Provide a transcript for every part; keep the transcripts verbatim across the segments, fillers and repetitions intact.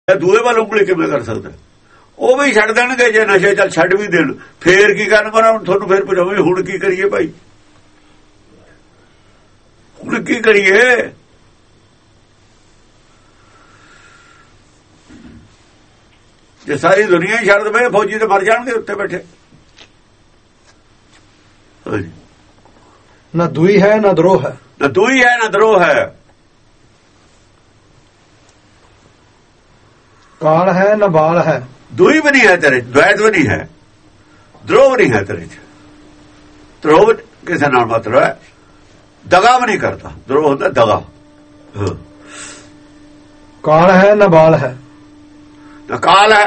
ਦੂਏ ਵੱਲ ਉਂਗਲੀ ਕਿਵੇਂ ਕਰ ਸਕਦਾ? ਉਹ ਵੀ ਛੱਡ ਦੇਣਗੇ ਜੇ ਨਸ਼ੇ ਚੱਲ ਛੱਡ ਵੀ ਦੇਣ, ਫੇਰ ਕੀ ਕਰਨ? ਪਰ ਤੁਹਾਨੂੰ ਫੇਰ ਪੁੱਛੋਗੇ ਹੁਣ ਕੀ ਕਰੀਏ ਭਾਈ, ਹੁਣ ਕੀ ਕਰੀਏ? ਜੇ ਸਾਰੀ ਦੁਨੀਆ ਹੀ ਛੱਡ ਦੇਵੇ, ਫੌਜੀ ਤੇ ਮਰ ਜਾਣਗੇ ਉੱਤੇ ਬੈਠੇ। ਹਾਂਜੀ, ਨਾ ਦੂਈ ਹੈ ਨਾ ਦਰੋਹ ਹੈ, ਨਾ ਦੂਈ ਹੈ ਨਾ ਦਰੋਹ ਹੈ। ਕਾਲ ਹੈ ਨਾ ਬਾਲ ਹੈ, ਦੂਈ ਵੀ ਨਹੀਂ ਹੈ ਤੇਰੇ ਚ, ਦ્વੈਤ ਵੀ ਨਹੀਂ ਹੈ, ਦਰੋਹ ਨਹੀਂ ਹੈ ਤੇਰੇ ਚ। ਦਰੋਹ ਕਿਸੇ ਨਾਲ ਮਤਲਬ ਹੈ, ਦਗਾ ਵੀ ਨਹੀਂ ਕਰਦਾ। ਦਰੋਹ ਹੁੰਦਾ ਦਗਾ। ਹਾਂ, ਕਾਲ ਹੈ ਨਾ ਬਾਲ ਹੈ, ਨਾ ਕਾਲ ਹੈ।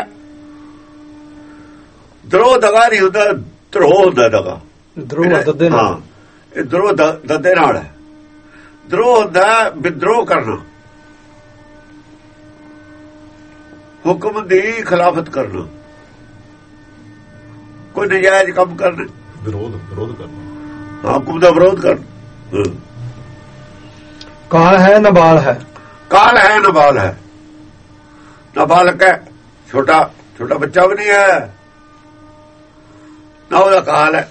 ਦਰੋਹ ਦਗਾ ਨਹੀਂ ਹੁੰਦਾ, ਧਰੋਹ ਹੁੰਦਾ ਦਗਾ। ਦਰੋਹ ਦੱਦੇ ਨਾਲ। ਹਾਂ, ਇਹ ਦਰੋਹ ਦੱਦੇ ਨਾਲ ਹੈ। ਦਰੋਹ ਹੁੰਦਾ ਵਿਦਰੋਹ ਕਰਨਾ, ਹੁਕਮ ਦੀ ਖਿਲਾਫਤ ਕਰਨਾ, ਕੋਈ ਨਜਾਇਜ਼ ਕੰਮ ਕਰਨਾ, ਵਿਰੋਧ ਵਿਰੋਧ ਕਰਨਾ, ਹੁਕਮ ਦਾ ਵਿਰੋਧ ਕਰਨਾ। ਕਾਲ ਹੈ ਨਾ ਬਾਲ ਹੈ, ਕਾਲ ਹੈ ਨਾ ਬਾਲ ਹੈ। ਨਾ ਬਾਲਕ ਹੈ, ਛੋਟਾ ਛੋਟਾ ਬੱਚਾ ਵੀ ਨਹੀਂ ਹੈ, ਨਾ ਉਹਦਾ ਕਾਲ ਹੈ।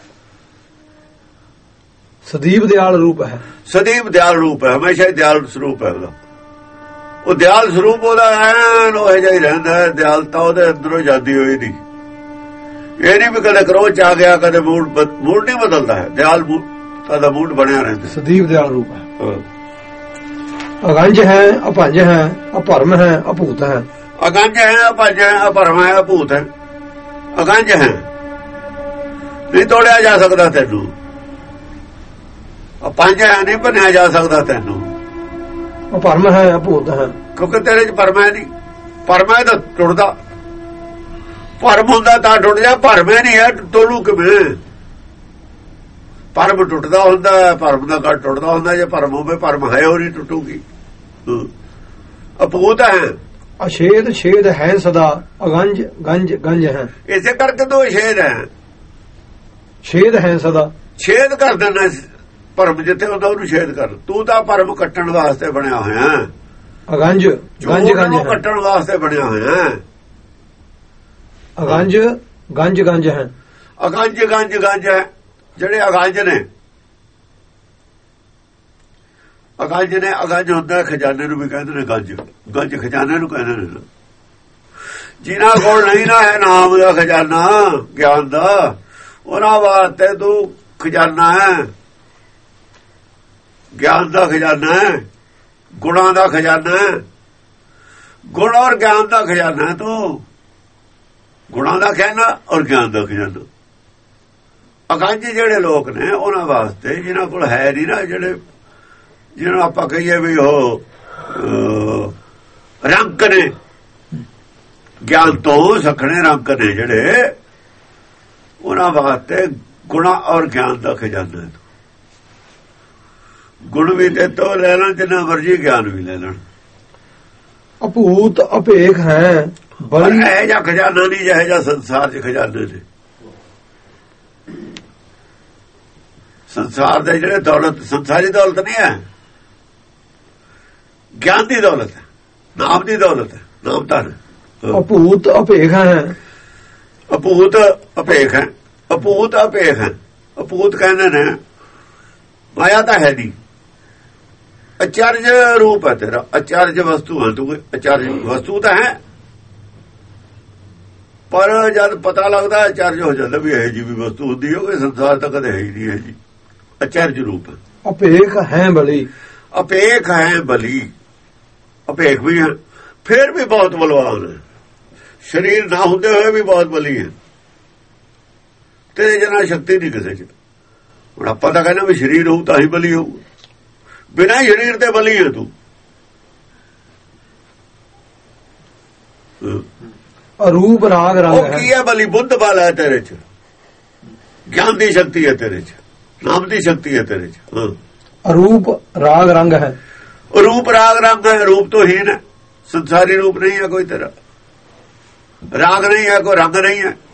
ਸਦੀਪ ਦਿਆਲ ਰੂਪ ਹੈ, ਸਦੀਪ ਦਿਆਲ ਰੂਪ ਹੈ, ਹਮੇਸ਼ਾ ਹੀ ਦਿਆਲ ਸਰੂਪ ਹੈ ਉਹਦਾ। ਉਹ ਦਿਆਲ ਸਰੂਪ ਉਹਦਾ ਐਨ ਉਹ ਜਿਹਾ ਹੀ ਰਹਿੰਦਾ। ਦਿਆਲਤਾ ਉਹਦੇ ਅੰਦਰੋਂ ਜਾਂਦੀ ਹੋਈ ਨਹੀਂ। ਇਹ ਨਹੀਂ ਵੀ ਕਦੇ ਕਰੋਧ ਚ ਆ ਗਿਆ, ਕਦੇ ਮੂਡ ਮੂਡ ਨਹੀਂ ਬਦਲਦਾ ਹੈ। ਦਿਆਲ ਦਾ ਮੂਡ ਬਣਿਆ ਰਹਿੰਦਾ। ਸਦੀਪ ਦਿਆਲ ਰੂਪ ਹੈ। ਅਗੰਜ ਹੈ, ਅਭੰਜ ਹੈ, ਅਭਰਮ ਹੈ, ਅਭੂਤ ਹੈ। ਅਗੰਜ ਹੈ, ਅਭੰਜ ਹੈ, ਅਭਰਮ ਹੈ, ਅਭੂਤ ਹੈ। ਅਗੰਜ ਹੈ, ਨਹੀਂ ਤੋੜਿਆ ਜਾ ਸਕਦਾ ਤੈਨੂੰ। ਅਭੰਜ ਹੈ, ਨਹੀਂ ਭੰਨਿਆ ਜਾ ਸਕਦਾ ਤੈਨੂੰ। ਭਰਮ ਹੈ, ਅਭੂਤ ਹੈ, ਕਿਉਂਕਿ ਤੇਰੇ ਚ ਭਰਮ ਹੈ ਨਹੀਂ। ਭਰਮ ਹੈ ਤਾਂ ਟੁੱਟਦਾ। ਭਰਮ ਹੁੰਦਾ ਤਾਂ ਟੁੱਟ ਜਾ, ਭਰਮ ਨਹੀਂ ਹੈ, ਤੋੜੂ ਕਿਵੇਂ? ਭਰਮ ਟੁੱਟਦਾ ਹੁੰਦਾ, ਭਰਮ ਦਾ ਘਟ ਟੁੱਟਦਾ ਹੁੰਦਾ। ਜੇ ਭਰਮ ਹੋਵੇ, ਭਰਮ ਹੈ ਉਹ ਨਹੀਂ ਟੁੱਟੂਗੀ। ਅਭੂਤ ਹੈ, ਅਛੇਦ ਛੇਦ ਹੈ ਸਦਾ, ਅਗੰਜ ਗੰਜ ਗੰਜ ਹੈ। ਇਸੇ ਕਰਕੇ ਤੋਂ ਛੇਦ ਹੈ, ਛੇਦ ਹੈ ਸਦਾ। ਛੇਦ ਕਰ ਦੇਣਾ ਭਰਮ ਜਿੱਥੇ ਹੁੰਦਾ ਉਹਨੂੰ ਛੇਦ ਕਰ। ਤੂੰ ਤਾਂ ਭਰਮ ਕੱਟਣ ਵਾਸਤੇ ਬਣਿਆ ਹੋਇਆ। ਅਗੰਜ ਗੰਜ ਗੰਜ ਕੱਟਣ ਵਾਸਤੇ ਬਣਿਆ ਹੋਇਆ। ਅਗੰਜ ਗੰਜ ਗੰਜ ਹੈ। ਅਗੰਜ ਗੰਜ ਗੰਜ ਹੈ। ਜਿਹੜੇ ਅਗੰਜ ਨੇ, ਅਗੰਜ ਨੇ, ਅਗੰਜ ਹੁੰਦਾ ਖਜ਼ਾਨੇ ਨੂੰ ਵੀ ਕਹਿੰਦੇ ਨੇ ਗੰਜ। ਗੰਜ ਖਜ਼ਾਨੇ ਨੂੰ ਕਹਿੰਦੇ ਨੇ। ਜਿਨ੍ਹਾਂ ਕੋਲ ਨਹੀਂ ਨਾ ਹੈ ਨਾਮ ਦਾ ਖਜ਼ਾਨਾ, ਗਿਆਨ ਦਾ, ਉਹਨਾਂ ਵਾਸਤੇ ਤੂੰ ਖਜ਼ਾਨਾ ਹੈ। ਗਿਆਨ ਦਾ ਖਜ਼ਾਨਾ ਹੈ, ਗੁਣਾਂ ਦਾ ਖਜ਼ਾਨਾ ਹੈ। ਗੁਣ ਔਰ ਗਿਆਨ ਦਾ ਖਜ਼ਾਨਾ ਹੈ ਤੂੰ। ਗੁਣਾਂ ਦਾ ਖਜ਼ਾਨਾ ਔਰ ਗਿਆਨ ਦਾ ਖਜ਼ਾਨਾ। ਅਗੰਜ ਜਿਹੜੇ ਲੋਕ ਨੇ ਉਹਨਾਂ ਵਾਸਤੇ, ਜਿਨ੍ਹਾਂ ਕੋਲ ਹੈ ਨਹੀਂ ਨਾ, ਜਿਹੜੇ ਜਿਹਨਾਂ ਆਪਾਂ ਕਹੀਏ ਵੀ ਉਹ ਰੰਕ ਨੇ, ਗਿਆਨ ਤੋਂ ਸਖਣੇ ਰੰਕ ਨੇ ਜਿਹੜੇ, ਉਹਨਾਂ ਵਾਸਤੇ ਗੁਣਾਂ ਔਰ ਗਿਆਨ ਦਾ ਖਜ਼ਾਨਾ ਹੈ। ਗੁਣ ਵੀ ਤੇ ਤੋਂ ਲੈ ਲੈਣ, ਜਿੰਨਾ ਮਰਜੀ ਗਿਆਨ ਵੀ ਲੈ ਲੈਣ। ਅਭੂਤ ਅਭੇਖ ਹੈ, ਬੜੀ ਇਹ ਜਿਹਾ ਖਜ਼ਾਨਾ ਨਹੀਂ ਜਿਹੋ ਜਿਹਾ ਸੰਸਾਰ 'ਚ ਖਜ਼ਾਨੇ ਨੇ। ਸੰਸਾਰ ਦੇ ਜਿਹੜੇ ਦੌਲਤ, ਸੰਸਾਰੀ ਦੌਲਤ ਨਹੀਂ ਹੈ, ਗਿਆਨ ਦੀ ਦੌਲਤ ਹੈ, ਨਾਮ ਦੀ ਦੌਲਤ ਹੈ, ਨਾਮ ਧਨ। ਅਭੂਤ ਅਭੇਖ ਹੈ। ਅਭੂਤ ਅਭੇਖ ਹੈ, ਅਭੂਤ ਅਭੇਖ ਹੈ। ਅਭੂਤ ਕਹਿੰਦੇ ਨੇ ਮਾਇਆ ਤਾਂ ਹੈ ਨਹੀਂ, ਅਚਰਜ ਰੂਪ ਹੈ ਤੇਰਾ। ਅਚਰਜ ਵਸਤੂ ਹੈ ਤੂੰ। ਅਚਰਜ ਵਸਤੂ ਤਾਂ ਹੈ, ਪਰ ਜਦ ਪਤਾ ਲੱਗਦਾ ਅਚਰਜ ਹੋ ਜਾਂਦਾ ਵੀ ਇਹ ਜੀ ਵੀ ਵਸਤੂ ਹੁੰਦੀ ਹੋਵੇ। ਸੰਸਾਰ ਤਾਂ ਕਦੇ ਹੈ ਹੀ ਨਹੀਂ ਹੈ ਜੀ। ਅਚਰਜ ਰੂਪ ਹੈ। ਅਭੇਖ ਹੈ ਬਲੀ, ਅਭੇਖ ਹੈ ਬਲੀ। ਅਭੇਖ ਵੀ ਹੈ, ਫਿਰ ਵੀ ਬਹੁਤ ਬਲਵਾਨ ਹੈ। ਸਰੀਰ ਨਾ ਹੁੰਦੇ ਹੋਏ ਵੀ ਬਹੁਤ ਬਲੀ ਹੈ। ਤੇਰੇ ਜਿੰਨਾ ਸ਼ਕਤੀ ਨਹੀਂ ਕਿਸੇ 'ਚ। ਹੁਣ ਆਪਾਂ ਤਾਂ ਕਹਿੰਦੇ ਵੀ ਸਰੀਰ ਹੋਊ ਤਾਂ ਹੀ ਬਲੀ ਹੋਊ। ਬਿਨਾਂ ਸਰੀਰ ਤੇ ਬਲੀ ਹੈ ਤੂੰ। ਅਰੂਪ ਰਾਗ ਰੰਗ ਉਹ ਕੀ ਹੈ ਬਲੀ? ਬੁੱਧ ਬਲ ਹੈ ਤੇਰੇ 'ਚ, ਗਿਆਨ ਦੀ ਸ਼ਕਤੀ ਹੈ ਤੇਰੇ 'ਚ, ਨਾਮ ਦੀ ਸ਼ਕਤੀ ਹੈ ਤੇਰੇ 'ਚ। ਅਰੂਪ ਰਾਗ ਰੰਗ ਹੈ। ਰੂਪ ਰਾਗ ਰੰਗ ਹੈ। ਰੂਪ ਤੋਂ ਹੀਨ ਹੈ, ਸੰਸਾਰੀ ਰੂਪ ਨਹੀਂ ਹੈ ਕੋਈ ਤੇਰਾ। ਰਾਗ ਨਹੀਂ ਹੈ, ਕੋਈ ਰੰਗ ਨਹੀਂ ਹੈ।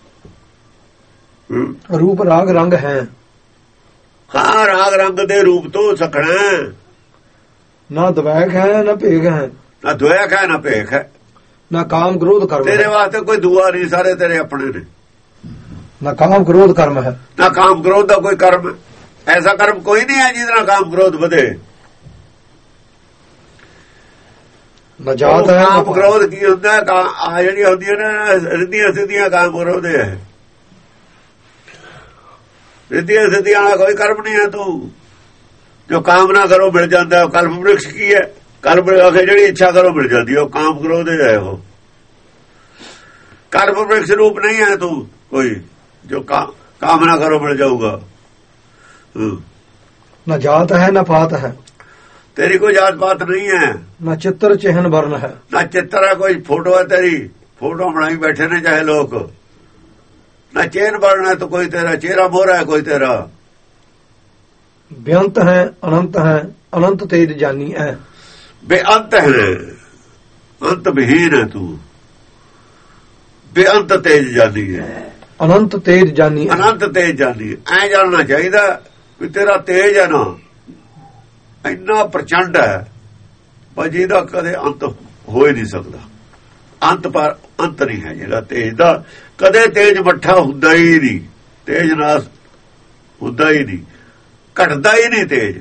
ਰੂਪ ਰਾਗ ਰੰਗ ਹੈ। ਹਾਂ, ਰਾਗ ਰੰਗ ਦੇ ਰੂਪ ਤੋਂ ਸਖਣਾ। ਨਾ ਦਵੈਕ ਹੈ ਨਾ ਭੇਖ ਹੈ। ਨਾ ਦੁਆਕ ਹੈ ਨਾ ਭੇਖ ਹੈ। ਨਾ ਕਾਮ ਕ੍ਰੋਧ ਕਰਮ ਤੇਰੇ ਵਾਸਤੇ ਕੋਈ ਦੂਆ ਨਹੀਂ, ਸਾਰੇ ਤੇਰੇ ਆਪਣੇ ਨੇ। ਨਾ ਕਾਮ ਕ੍ਰੋਧ ਕਰਮ ਹੈ, ਨਾ ਕਾਮ ਕ੍ਰੋਧ ਦਾ ਕੋਈ ਕਰਮ, ਐਸਾ ਕਰਮ ਕੋਈ ਨਹੀਂ ਹੈ ਜਿਹਦੇ ਨਾਲ ਕਾਮ ਕ੍ਰੋਧ ਵਧੇ। ਨਾ ਜਾਤ ਹੈ ਕਾਮ ਕ੍ਰੋਧ ਕੀ ਹੁੰਦਾ? ਆ ਜਿਹੜੀਆਂ ਹੁੰਦੀਆਂ ਨੇ ਰਿੱਧੀਆਂ ਸਿੱਧੀਆਂ ਕਾਮ ਕ੍ਰੋਧ ਹੈ। ਰਿੱਧੀਆਂ ਸਿੱਧੀਆਂ ਵਾਲਾ ਕੋਈ ਕਰਮ ਨਹੀਂ ਹੈ। ਤੂੰ ਜੋ ਕਾਮਨਾ ਕਰੋ ਮਿਲ ਜਾਂਦਾ। ਕਲਪ ਵ੍ਰਿਕਸ਼ ਕੀ ਹੈ? ਕਲਪ ਜਿਹੜੀ ਇੱਛਾ ਕਰੋ ਮਿਲ ਜਾਂਦੀ, ਉਹ ਕਾਮ ਕ੍ਰੋਧ ਹੈ। ਉਹ ਕਲਪ ਵ੍ਰਿਕਸ਼ ਰੂਪ ਨਹੀਂ ਹੈ ਤੂੰ ਕੋਈ ਜੋ ਕਾਮਨਾ ਕਰੋ ਮਿਲ ਜਾਊਗਾ। ਨਾ ਜਾਤ ਹੈ ਨਾ ਪਾਤ ਹੈ, ਤੇਰੀ ਕੋਈ ਜਾਤ ਪਾਤ ਨਹੀਂ ਹੈ। ਨਾ ਚਿੱਤਰ ਚਿਹਨ ਵਰਨ ਹੈ, ਨਾ ਚਿੱਤਰ ਹੈ ਕੋਈ ਫੋਟੋ ਹੈ ਤੇਰੀ, ਫੋਟੋ ਬਣਾਈ ਬੈਠੇ ਨੇ ਚਾਹੇ ਲੋਕ। ਨਾ ਚਿਹਨ ਵਰਨ ਹੈ ਤਾਂ ਕੋਈ ਤੇਰਾ ਚਿਹਰਾ ਮੋਹਰਾ ਹੈ ਕੋਈ ਤੇਰਾ। ਬੇਅੰਤ ਹੈ ਅਨੰਤ ਹੈ, ਅਨੰਤ ਤੇਜ ਜਾਨੀ ਹੈ। ਬੇਅੰਤ ਹੈ, ਅੰਤ ਵਿਹੀਨ ਹੈ ਤੂੰ। ਬੇਅੰਤ ਤੇਜ ਜਾਨੀ ਹੈ, ਅਨੰਤ ਤੇਜ ਜਾਨੀ ਹੈ। ਅਨੰਤ ਤੇਜ ਜਾਨੀ ਹੈ। ਐ ਜਾਣਨਾ ਚਾਹੀਦਾ ਵੀ ਤੇਰਾ ਤੇਜ ਹੈ ਨਾ ਇੰਨਾ ਪ੍ਰਚੰਡ ਹੈ ਪਰ ਜਿਹਦਾ ਕਦੇ ਅੰਤ ਹੋ ਹੀ ਨਹੀਂ ਸਕਦਾ। ਅੰਤ ਪਰ ਅੰਤ ਨਹੀਂ ਹੈ ਜਿਹੜਾ ਤੇਜ ਦਾ। ਕਦੇ ਤੇਜ ਮੱਠਾ ਹੁੰਦਾ ਹੀ ਨਹੀਂ, ਤੇਜ ਨਾਸ ਹੁੰਦਾ ਹੀ ਨਹੀਂ, ਘਟਦਾ ਹੀ ਨਹੀਂ ਤੇਜ।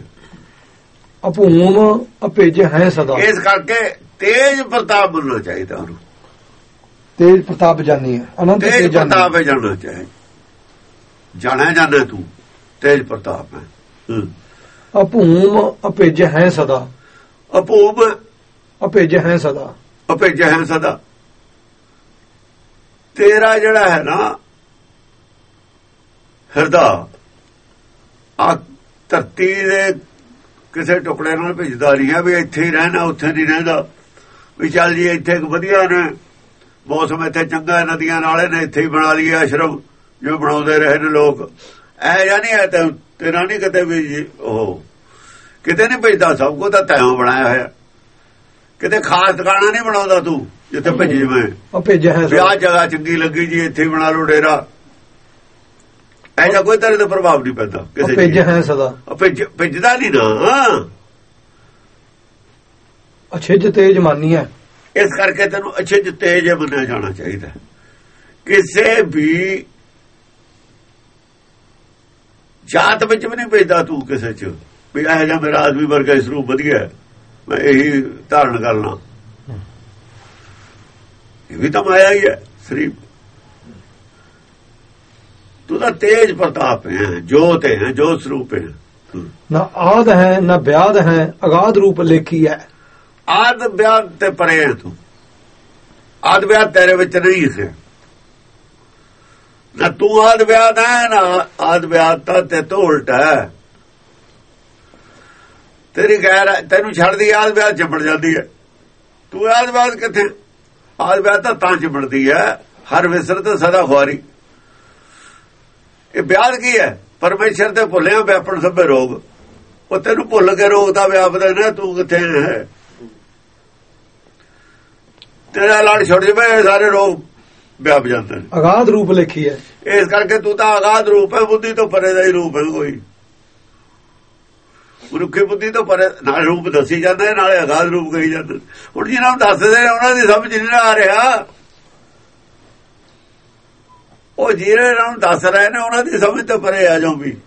ਅਭੂਮ ਅਭੇਜ ਹੈ ਸਦਾ, ਇਸ ਕਰਕੇ ਤੇਜ ਪ੍ਰਤਾਪ ਬਣਨਾ ਚਾਹੀਦਾ ਉਹਨੂੰ। ਤੇਜ ਪ੍ਰਤਾਪ ਜਾਨੀ ਹੈ, ਅਨੰਤ ਤੇਜ ਪ੍ਰਤਾਪ ਹੈ ਜਾਣਨਾ ਚਾਹੀਦਾ। ਜਾਣਿਆ ਜਾਂਦਾ ਤੂੰ ਤੇਜ ਪ੍ਰਤਾਪ ਹੈ। ਅਭੂਮ ਅਭੇਜ ਹੈ ਸਦਾ, ਅਭੂਮ ਅਭੇਜ ਹੈ ਸਦਾ, ਅਭੇਜ ਹੈ ਸਦਾ। ਤੇਰਾ ਜਿਹੜਾ ਹੈ ਨਾ ਹਿਰਦਾ ਆ ਧਰਤੀ ਦੇ ਕਿਸੇ ਟੁਕੜੇ ਨਾਲ ਭਿੱਜਦਾ ਨਹੀਂ ਹੈ ਵੀ ਇੱਥੇ ਹੀ ਰਹਿਣਾ ਉੱਥੇ ਨਹੀਂ ਰਹਿੰਦਾ। ਵੀ ਚੱਲ ਜੀ ਇੱਥੇ ਵਧੀਆ ਨੇ ਮੌਸਮ, ਇੱਥੇ ਚੰਗਾ, ਨਦੀਆਂ ਨਾਲੇ ਨੇ, ਇੱਥੇ ਹੀ ਬਣਾ ਲਈਏ ਆਸ਼ਰਮ ਜੋ ਬਣਾਉਂਦੇ ਰਹੇ ਨੇ ਲੋਕ। ਐ ਜਾਂ ਨਹੀਂ ਹੈ ਤੇਰਾ ਨਹੀਂ ਕਿਤੇ ਵੀ ਉਹ ਕਿਤੇ ਨਹੀਂ ਭੇਜਦਾ। ਸਭ ਕੁਝ ਤਾਂ ਤੈਨੂੰ ਬਣਾਇਆ ਹੋਇਆ। ਕਿਤੇ ਖਾਸ ਟਿਕਾਣਾ ਨਹੀਂ ਬਣਾਉਂਦਾ ਤੂੰ ਜਿੱਥੇ ਭੇਜ ਜਵੇਂ। ਵਿਆਹ ਜਗ੍ਹਾ ਚੰਗੀ ਲੱਗੀ ਜੀ ਇੱਥੇ ਬਣਾ ਲਓ ਡੇਰਾ। ਐਜਾ ਕੋਈ ਤਰ੍ਹਾਂ ਦਾ ਪ੍ਰਭਾਵ ਨਹੀਂ ਪੈਂਦਾ ਕਿਸੇ ਭੇਜ ਹੈ ਸਦਾ, ਭੇਜਦਾ ਨਹੀਂ ਨਾ। ਅਛਿਜ ਤੇਜ ਮਾਨੀ ਹੈ। ਇਸ ਕਰਕੇ ਤੈਨੂੰ ਅਛਿਜ ਤੇਜ ਮੰਨਿਆ ਜਾਣਾ ਚਾਹੀਦਾ। ਕਿਸੇ ਵੀ ਜਾਤ ਵਿੱਚ ਵੀ ਨਹੀਂ ਭੇਜਦਾ ਤੂੰ ਕਿਸੇ ਚ ਵੀ ਇਹ ਜਿਹਾ ਮੇਰਾ ਆਦਮੀ ਵਰਗਾ ਇਸ ਰੂਪ ਵਧੀਆ ਮੈਂ ਇਹੀ ਧਾਰਨ ਕਰਨਾ। ਇਹ ਵੀ ਤਾਂ ਮਾਇਆ ਹੀ ਹੈ ਸਰੀਰ। ਤੂੰ ਤਾਂ ਤੇਜ ਪ੍ਰਤਾਪ ਹੈ, ਜੋਤ ਹੈ, ਜੋਤ ਸਰੂਪ ਹੈ। ਨਾ ਆਦ ਹੈ ਨਾ ਵਿਆਦ ਹੈ, ਅਗਾਧ ਰੂਪ ਲੇਖੀ ਹੈ। ਆਦ ਵਿਆਦ ਤੇ ਪਰੇ ਹੈ ਤੂੰ। ਆਦ ਵਿਆਦ ਤੇਰੇ ਵਿੱਚ ਨਹੀਂ ਹੈ। ਨਾ ਤੂੰ ਆਦ ਵਿਆਦ ਹੈ ਨਾ ਆਦ ਵਿਆਦ ਤਾਂ ਤੇ ਤੋਂ ਉਲਟਾ ਹੈ। ਤੇਰੀ ਗੈਰ ਤੈਨੂੰ ਛੱਡਦੀ ਆਦ ਵਿਆਦ ਚਿੰਬੜ ਜਾਂਦੀ ਹੈ। ਤੂੰ ਆਦ ਵਿਆਦ ਕਿੱਥੇ? ਆਦ ਵਿਆਦ ਤਾਂ ਤਾਂ ਚਿੰਬੜਦੀ ਹੈ ਹਰ ਵਿਸਰਤ ਸਦਾ ਖੁਆਰੀ। ਇਹ ਵਿਆਦ ਕੀ ਹੈ? ਪਰਮੇਸ਼ਰ ਤੇ ਭੁੱਲਿਆ ਵਿਆਪਣ ਸਭੇ ਰੋਗ। ਉਹ ਤੈਨੂੰ ਭੁੱਲ ਕੇ ਰੋਗ ਦਾ ਵਿਆਪਦਾ ਨਾ। ਤੂੰ ਕਿੱਥੇ ਹੈ? ਤੇਰਾ ਲੜ ਛੁੱਟ ਜਵੇ ਸਾਰੇ ਰੋਗ ਵਿਆਪ ਜਾਂਦੇ ਨੇ। ਅਗਾਧ ਰੂਪ ਲਿਖੀ ਹੈ। ਇਸ ਕਰਕੇ ਤੂੰ ਤਾਂ ਅਗਾਧ ਰੂਪ ਹੈ। ਬੁੱਧੀ ਤੋਂ ਪਰੇ ਦਾ ਹੀ ਰੂਪ ਹੈ ਕੋਈ। ਮਨੁੱਖੀ ਬੁੱਧੀ ਤੋਂ ਪਰੇ ਨਾਲ ਰੂਪ ਦੱਸੀ ਜਾਂਦਾ ਨਾਲੇ ਅਗਾਧ ਰੂਪ ਕਹੀ ਜਾਂਦੇ। ਹੁਣ ਜਿਹਨਾਂ ਨੂੰ ਦੱਸਦੇ ਨੇ ਉਹਨਾਂ ਦੀ ਸਮਝ ਨਹੀਂ ਆ ਰਿਹਾ। ਉਹ ਜਿਹੜੇ ਨੂੰ ਦੱਸ ਰਹੇ ਨੇ ਉਹਨਾਂ ਦੀ ਸਮਝ ਤੋਂ ਪਰੇ ਆ ਜਾਓ ਵੀ।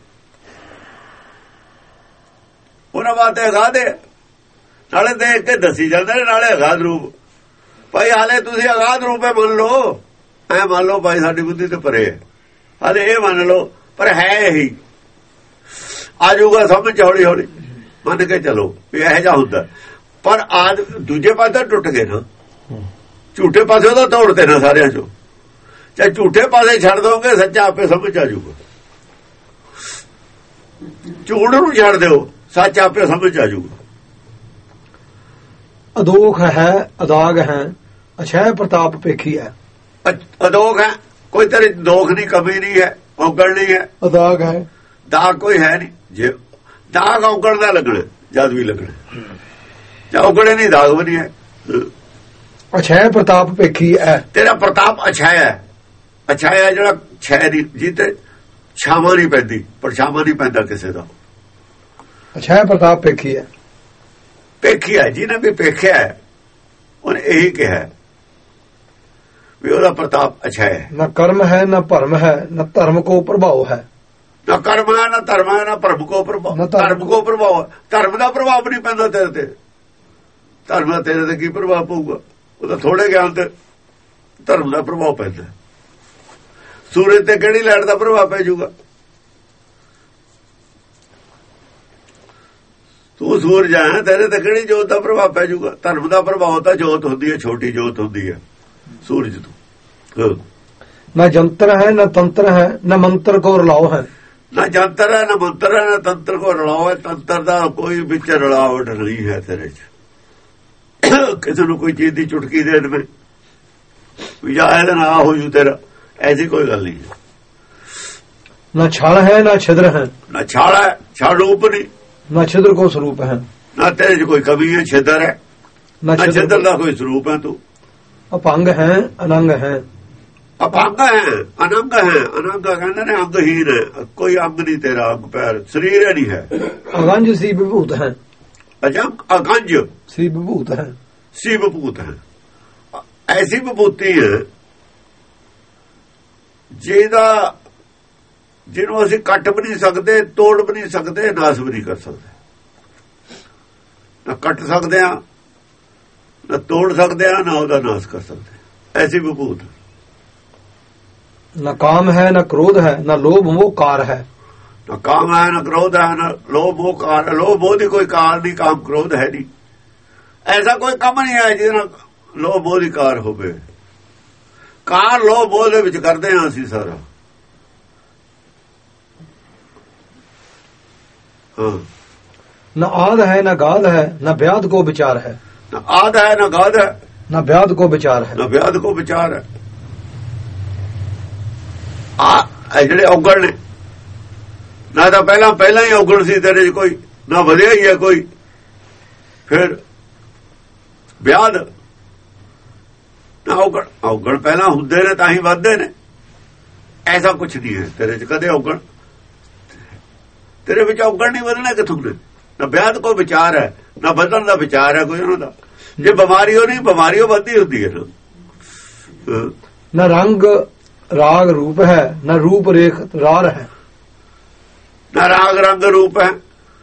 ਉਹਨਾਂ ਵਾਸਤੇ ਅਗਾਧ ਹੈ ਨਾਲੇ ਦੇਖ ਕੇ ਦੱਸੀ ਜਾਂਦੇ ਨੇ ਨਾਲੇ ਅਗਾਧ ਰੂਪ। ਭਾਈ ਹਾਲੇ ਤੁਸੀਂ ਅਗਾਧ ਰੂਪ ਹੈ ਮੰਨ ਲਓ। ਐ ਮੰਨ ਲਓ ਭਾਈ ਸਾਡੀ ਬੁੱਧੀ ਤੋਂ ਪਰੇ ਹੈ। ਹਾਲੇ ਇਹ ਮੰਨ ਲਓ ਪਰ ਹੈ ਇਹੀ। ਆ ਜਾਊਗਾ ਸਮਝ ਹੌਲੀ ਹੌਲੀ ਮੰਨ ਕੇ ਚਲੋ ਵੀ ਇਹੋ ਜਿਹਾ ਹੁੰਦਾ। ਪਰ ਆਦ ਦੂਜੇ ਪਾਸੇ ਟੁੱਟ ਗਏ ਨਾ। ਝੂਠੇ ਪਾਸੇ ਉਹਦਾ ਤੋੜਦੇ ਨਾ ਸਾਰਿਆਂ ਚੋਂ। ਚਾਹੇ ਝੂਠੇ ਪਾਸੇ ਛੱਡ ਦੋਗੇ ਸੱਚਾ ਆਪੇ ਸਮਝ ਆ ਜਾਊਗਾ। ਝੂਠ ਨੂੰ ਛੱਡ ਦਿਓ ਸੱਚ ਆਪੇ ਸਮਝ ਆ ਜਾਊਗਾ। ਅਦੋਖ ਹੈ ਅਦਾਗ ਹੈ, ਅਛੈ ਪ੍ਰਤਾਪ ਪੇਖੀ ਹੈ। ਅਦੋਖ ਹੈ ਕੋਈ ਤੇਰੀ ਦੋਖ ਨਹੀਂ, ਕਮੀ ਨਹੀਂ ਹੈ, ਔਗਣ ਨਹੀਂ ਹੈ। ਅਦਾਗ ਹੈ ਦਾਗ ਕੋਈ ਹੈ ਨਹੀਂ। ਜੇ ਦਾਗ ਔਗਣ ਦਾ ਲੱਗਣਾ ਜਦ ਵੀ ਲੱਗਣਾ। ਜਾਂ ਔਗਣੇ ਨਹੀਂ ਦਾਗ ਵੀ ਨਹੀਂ ਹੈ। ਅਛੈ ਪ੍ਰਤਾਪ ਪੇਖੀ ਹੈ। ਤੇਰਾ ਪ੍ਰਤਾਪ ਅਛਾ ਹੈ। ਅਛਾ ਹੈ ਜਿਹੜਾ ਛੈ ਦੀ ਜਿੱਤੇ ਛਾਵਾਂ ਨਹੀਂ ਪੈਂਦੀ, ਪਰਛਾਵਾਂ ਨਹੀਂ ਪੈਂਦਾ ਕਿਸੇ ਦਾ। ਅਛੈ ਪ੍ਰਤਾਪ ਪੇਖੀ ਹੈ। ਪੇਖਿਆ ਜਿਹਨੇ ਵੀ ਪੇਖਿਆ ਉਹਨੇ ਇਹੀ ਕਿਹਾ ਵੀ ਉਹਦਾ ਪ੍ਰਤਾਪ ਅੱਛਾ ਹੈ। ਨਾ ਕਰਮ ਹੈ ਨਾ ਭਰਮ ਹੈ ਨਾ ਧਰਮ ਕੋ ਪ੍ਰਭਾਵ ਹੈ। ਨਾ ਕਰਮ ਹੈ ਨਾ ਧਰਮ ਹੈ ਨਾ ਭਰਮ ਕੋ ਪ੍ਰਭਾਵ। ਧਰਮ ਕੋ ਪ੍ਰਭਾਵ, ਧਰਮ ਦਾ ਪ੍ਰਭਾਵ ਨਹੀਂ ਪੈਂਦਾ ਤੇਰੇ ਤੇ। ਧਰਮ ਦਾ ਤੇਰੇ ਤੇ ਕੀ ਪ੍ਰਭਾਵ ਪਊਗਾ? ਉਹਦਾ ਥੋੜੇ ਗਿਆਨ ਤੇ ਧਰਮ ਦਾ ਪ੍ਰਭਾਵ ਪੈਂਦਾ। ਸੂਰਜ ਤੇ ਕਿਹੜੀ ਲਾਈਟ ਦਾ ਪ੍ਰਭਾਵ ਪੈ ਜਾਊਗਾ? ਤੂੰ ਸੂਰਜ ਹੈ, ਤੇਰੇ ਤੇ ਕਿਹੜੀ ਜੋਤ ਦਾ ਪ੍ਰਭਾਵ ਪੈ ਜਾਊਗਾ? ਧਰਮ ਦਾ ਪ੍ਰਭਾਵ ਤਾਂ ਜੋਤ ਹੁੰਦੀ ਹੈ, ਛੋਟੀ ਜੋਤ ਹੁੰਦੀ ਹੈ ਸੂਰਜ ਤੋਂ। ਨਾ ਜੰਤਰ ਹੈ ਨਾ ਤੰਤਰ ਹੈ ਨਾ ਮੰਤਰ ਕੋ ਰਲਾਓ ਹੈ। ਨਾ ਜੰਤਰ ਹੈ ਨਾ ਮੰਤਰ ਹੈ ਨਾ ਤੰਤਰ ਕੋ ਰਲਾਓ ਹੈ। ਤੰਤਰ ਦਾ ਕੋਈ ਵਿੱਚ ਰਲਾਵਟ ਨਹੀਂ ਹੈ ਤੇਰੇ ਚ। ਕਿਸੇ ਨੂੰ ਕੋਈ ਚੀਜ਼ ਦੀ ਚੁਟਕੀ ਦੇ ਦੇਵੇ ਵੀ ਜਾ ਇਹਦਾ ਨਾ ਹੋ ਜੂ ਤੇਰਾ, ਐਸੀ ਕੋਈ ਗੱਲ ਨਹੀਂ ਹੈ। ਨਾ ਛਾਲ ਹੈ ਨਾ ਛਿਦਰ ਹੈ। ਨਾ ਛਾਲ ਹੈ, ਛਾਲ ਰੂਪ ਨਹੀਂ। ਨਾ ਛਿਦਰ ਕੋ ਸਰੂਪ ਹੈ। ਨਾ ਤੇਰੇ ਚ ਕੋਈ ਕਮੀ ਹੈ, ਛਿਦਰ ਹੈ। ਨਾ ਛਿਦਰ ਦਾ ਕੋਈ ਸਰੂਪ ਹੈ। ਤੂੰ ਅਪੰਗ ਹੈ ਅਨੰਗ ਹੈ। ਅਪੰਗ ਹੈ ਅਨੰਗ ਹੈ। ਅਨੰਗ ਕਹਿੰਦੇ ਨੇ ਅੰਗਹੀਨ ਹੈ, ਕੋਈ ਅੰਗ ਨਹੀਂ ਤੇਰਾ, ਅੰਗ ਪੈਰ ਸਰੀਰ ਨਹੀਂ ਹੈ। ਅਗੰਜ ਸੀ ਵਿਭੂਤ ਹੈ। ਅਜੰਗ ਅਗੰਜ ਸੀ ਵਿਭੂਤ ਹੈ। ਸੀ ਵਿਭੂਤ ਹੈ। ਐਸੀ ਵਿਭੂਤੀ ਹੈ ਜਿਹਦਾ ਜਿਹਨੂੰ ਅਸੀਂ ਕੱਟ ਵੀ ਨਹੀਂ ਸਕਦੇ, ਤੋੜ ਵੀ ਨਹੀਂ ਸਕਦੇ, ਨਾਸ ਵੀ ਨਹੀਂ ਕਰ ਸਕਦੇ। ਨਾ ਕੱਟ ਸਕਦੇ ਆ, ਨਾ ਤੋੜ ਸਕਦੇ ਆ, ਨਾ ਉਹਦਾ ਨਾਸ ਕਰ ਸਕਦੇ। ਐਸੀ ਵਿਭੂਤ। ਨਾ ਕਾਮ ਹੈ ਨਾ ਕ੍ਰੋਧ ਹੈ ਨਾ ਲੋਭ ਮੋਹ ਕਾਰ ਹੈ। ਨਾ ਕਾਮ ਹੈ ਨਾ ਕ੍ਰੋਧ ਹੈ ਨਾ ਲੋਭ ਮੋਹ ਕਾਰ। ਲੋਭ ਮੋਹ ਦੀ ਕੋਈ ਕਾਰ ਨਹੀਂ, ਕਾਮ ਕ੍ਰੋਧ ਹੈ ਨਹੀਂ। ਐਸਾ ਕੋਈ ਕੰਮ ਨਹੀਂ ਹੈ ਜਿਹਦੇ ਨਾਲ ਲੋਭ ਮੋਹ ਦੀ ਕਾਰ ਹੋਵੇ। ਕਾਰ ਲੋਭ ਮੋਹ ਦੇ ਵਿੱਚ ਕਰਦੇ ਹਾਂ ਅਸੀਂ ਸਾਰਾ। ਹਾਂ। ਨਾ ਆਦ ਹੈ ਨਾ ਗਾਦ ਹੈ ਨਾ ਵਿਆਦ ਕੋ ਵਿਚਾਰ ਹੈ। ਨਾ ਆਦ ਹੈ ਨਾ ਗਾਦ ਹੈ ਨਾ ਵਿਆਦ ਕੋ ਵਿਚਾਰ ਹੈ। ਨਾ ਵਿਆਦ ਕੋ ਵਿਚਾਰ ਹੈ। ਆ ਜਿਹੜੇ ਔਗਣ ਨੇ, ਨਾ ਤਾਂ ਪਹਿਲਾਂ ਪਹਿਲਾਂ ਹੀ ਔਗਣ ਸੀ ਤੇਰੇ ਚ ਕੋਈ, ਨਾ ਵਧਿਆ ਹੀ ਹੈ ਕੋਈ। ਫਿਰ ਵਿਆਦ ਨਾ ਔਗਣ। ਔਗਣ ਪਹਿਲਾਂ ਹੁੰਦੇ ਨੇ ਤਾਂ ਹੀ ਵੱਧਦੇ ਨੇ। ਐਸਾ ਕੁਛ ਨਹੀਂ ਹੈ ਤੇਰੇ ਚ ਕਦੇ ਔਗਣ। ਤੇਰੇ ਵਿੱਚ ਔਗਣ ਨਹੀਂ ਵਧਣਾ ਕਿਥੋਂ ਨੇ। ਨਾ ਵਿਆਦ ਕੋਈ ਵਿਚਾਰ ਹੈ, ਨਾ ਵਧਣ ਦਾ ਵਿਚਾਰ ਹੈ ਕੋਈ ਉਹਨਾਂ ਦਾ। ਜੇ ਬਿਮਾਰੀ ਹੋ ਨਹੀਂ, ਬਿਮਾਰੀ ਉਹ ਵੱਧਦੀ ਹੁੰਦੀ ਹੈ ਨਾ। ਨਾ ਰੰਗ ਰਾਗ ਰੂਪ ਹੈ ਨਾ ਰੂਪ ਰੇਖ ਰਾਰ ਹੈ। ਨਾ ਰਾਗ ਰੰਗ ਰੂਪ ਹੈ,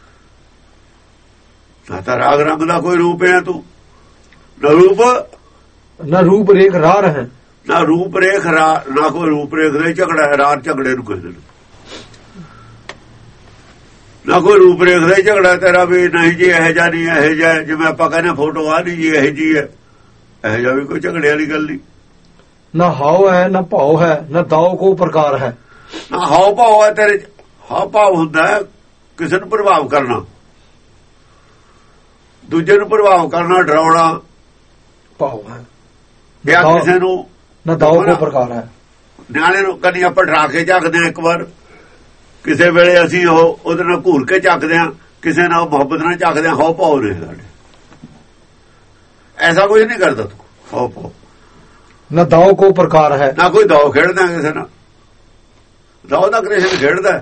ਨਾ ਤਾਂ ਰਾਗ ਰੰਗ ਦਾ ਕੋਈ ਰੂਪ ਹੈ ਤੂੰ। ਨਾ ਰੂਪ ਨਾ ਰੂਪ ਰੇਖ ਰਾਰ ਹੈ। ਨਾ ਰੂਪ ਰੇਖ ਰਾਰ, ਨਾ ਕੋਈ ਰੂਪ ਰੇਖ ਦੇ ਝਗੜਾ ਹੈ। ਰਾਰ ਝਗੜੇ ਨੂੰ ਕਹਿੰਦੇ ਨੇ। ਨਾ ਕੋਈ ਰੂਪ ਰੇਖ ਦੇ ਝਗੜਾ ਤੇਰਾ ਵੀ ਨਹੀਂ ਜੀ ਇਹੋ ਜਿਹਾ ਨਹੀਂ, ਇਹੋ ਜਿਹਾ ਜਿਵੇਂ ਆਪਾਂ ਕਹਿੰਦੇ ਫੋਟੋ ਆ ਨਹੀਂ ਜੀ ਇਹੋ ਜਿਹੀ ਹੈ, ਇਹੋ ਜਿਹਾ ਵੀ ਕੋਈ ਝਗੜੇ ਵਾਲੀ ਗੱਲ ਨਹੀਂ। ਨਾ ਹਾਉ ਹੈ ਨਾ ਭਾਉ ਹੈ ਨਾ ਦਾਉ ਕੋ ਪ੍ਰਕਾਰ ਹੈ। ਨਾ ਹਾਉ ਭਾਉ ਹੈ ਤੇਰੇ। ਹਾਉ ਭਾਉ ਹੁੰਦਾ ਕਿਸੇ ਨੂੰ ਪ੍ਰਭਾਵ ਕਰਨਾ, ਦੂਜੇ ਨੂੰ ਪ੍ਰਭਾਵ ਕਰਨਾ, ਡਰਾਉਣਾ। ਭਾਉ ਹੈ ਜਾਂ ਕਿਸੇ ਨੂੰ ਨਾ ਦਾਉ ਕੋ ਪ੍ਰਕਾਰ ਹੈ। ਨਿਆਣੇ ਨੂੰ ਕਦੀ ਆਪਾਂ ਡਰਾ ਕੇ ਝੱਕਦੇ ਹਾਂ। ਇੱਕ ਵਾਰ ਕਿਸੇ ਵੇਲੇ ਅਸੀਂ ਉਹ ਉਹਦੇ ਨਾਲ ਘੂਰ ਕੇ ਝੱਕਦੇ ਹਾਂ, ਕਿਸੇ ਨਾਲ ਮੁਹੱਬਤ ਨਾਲ ਝੱਕਦੇ ਹਾਂ। ਹਾਉ ਭਾਉ ਨੇ ਸਾਡੇ। ਐਸਾ ਕੁਝ ਨਹੀਂ ਕਰਦਾ ਤੂੰ। ਹਾਉ ਭਾਉ ਨਾ ਦਾਉ ਕੋ ਪ੍ਰਕਾਰ ਹੈ। ਨਾ ਕੋਈ ਦਾਉ ਖੇਡਦਾ ਕਿਸੇ ਨਾਲ। ਦਾਉ ਦਾ ਕ੍ਰਿਸ਼ਨ ਖੇਡਦਾ,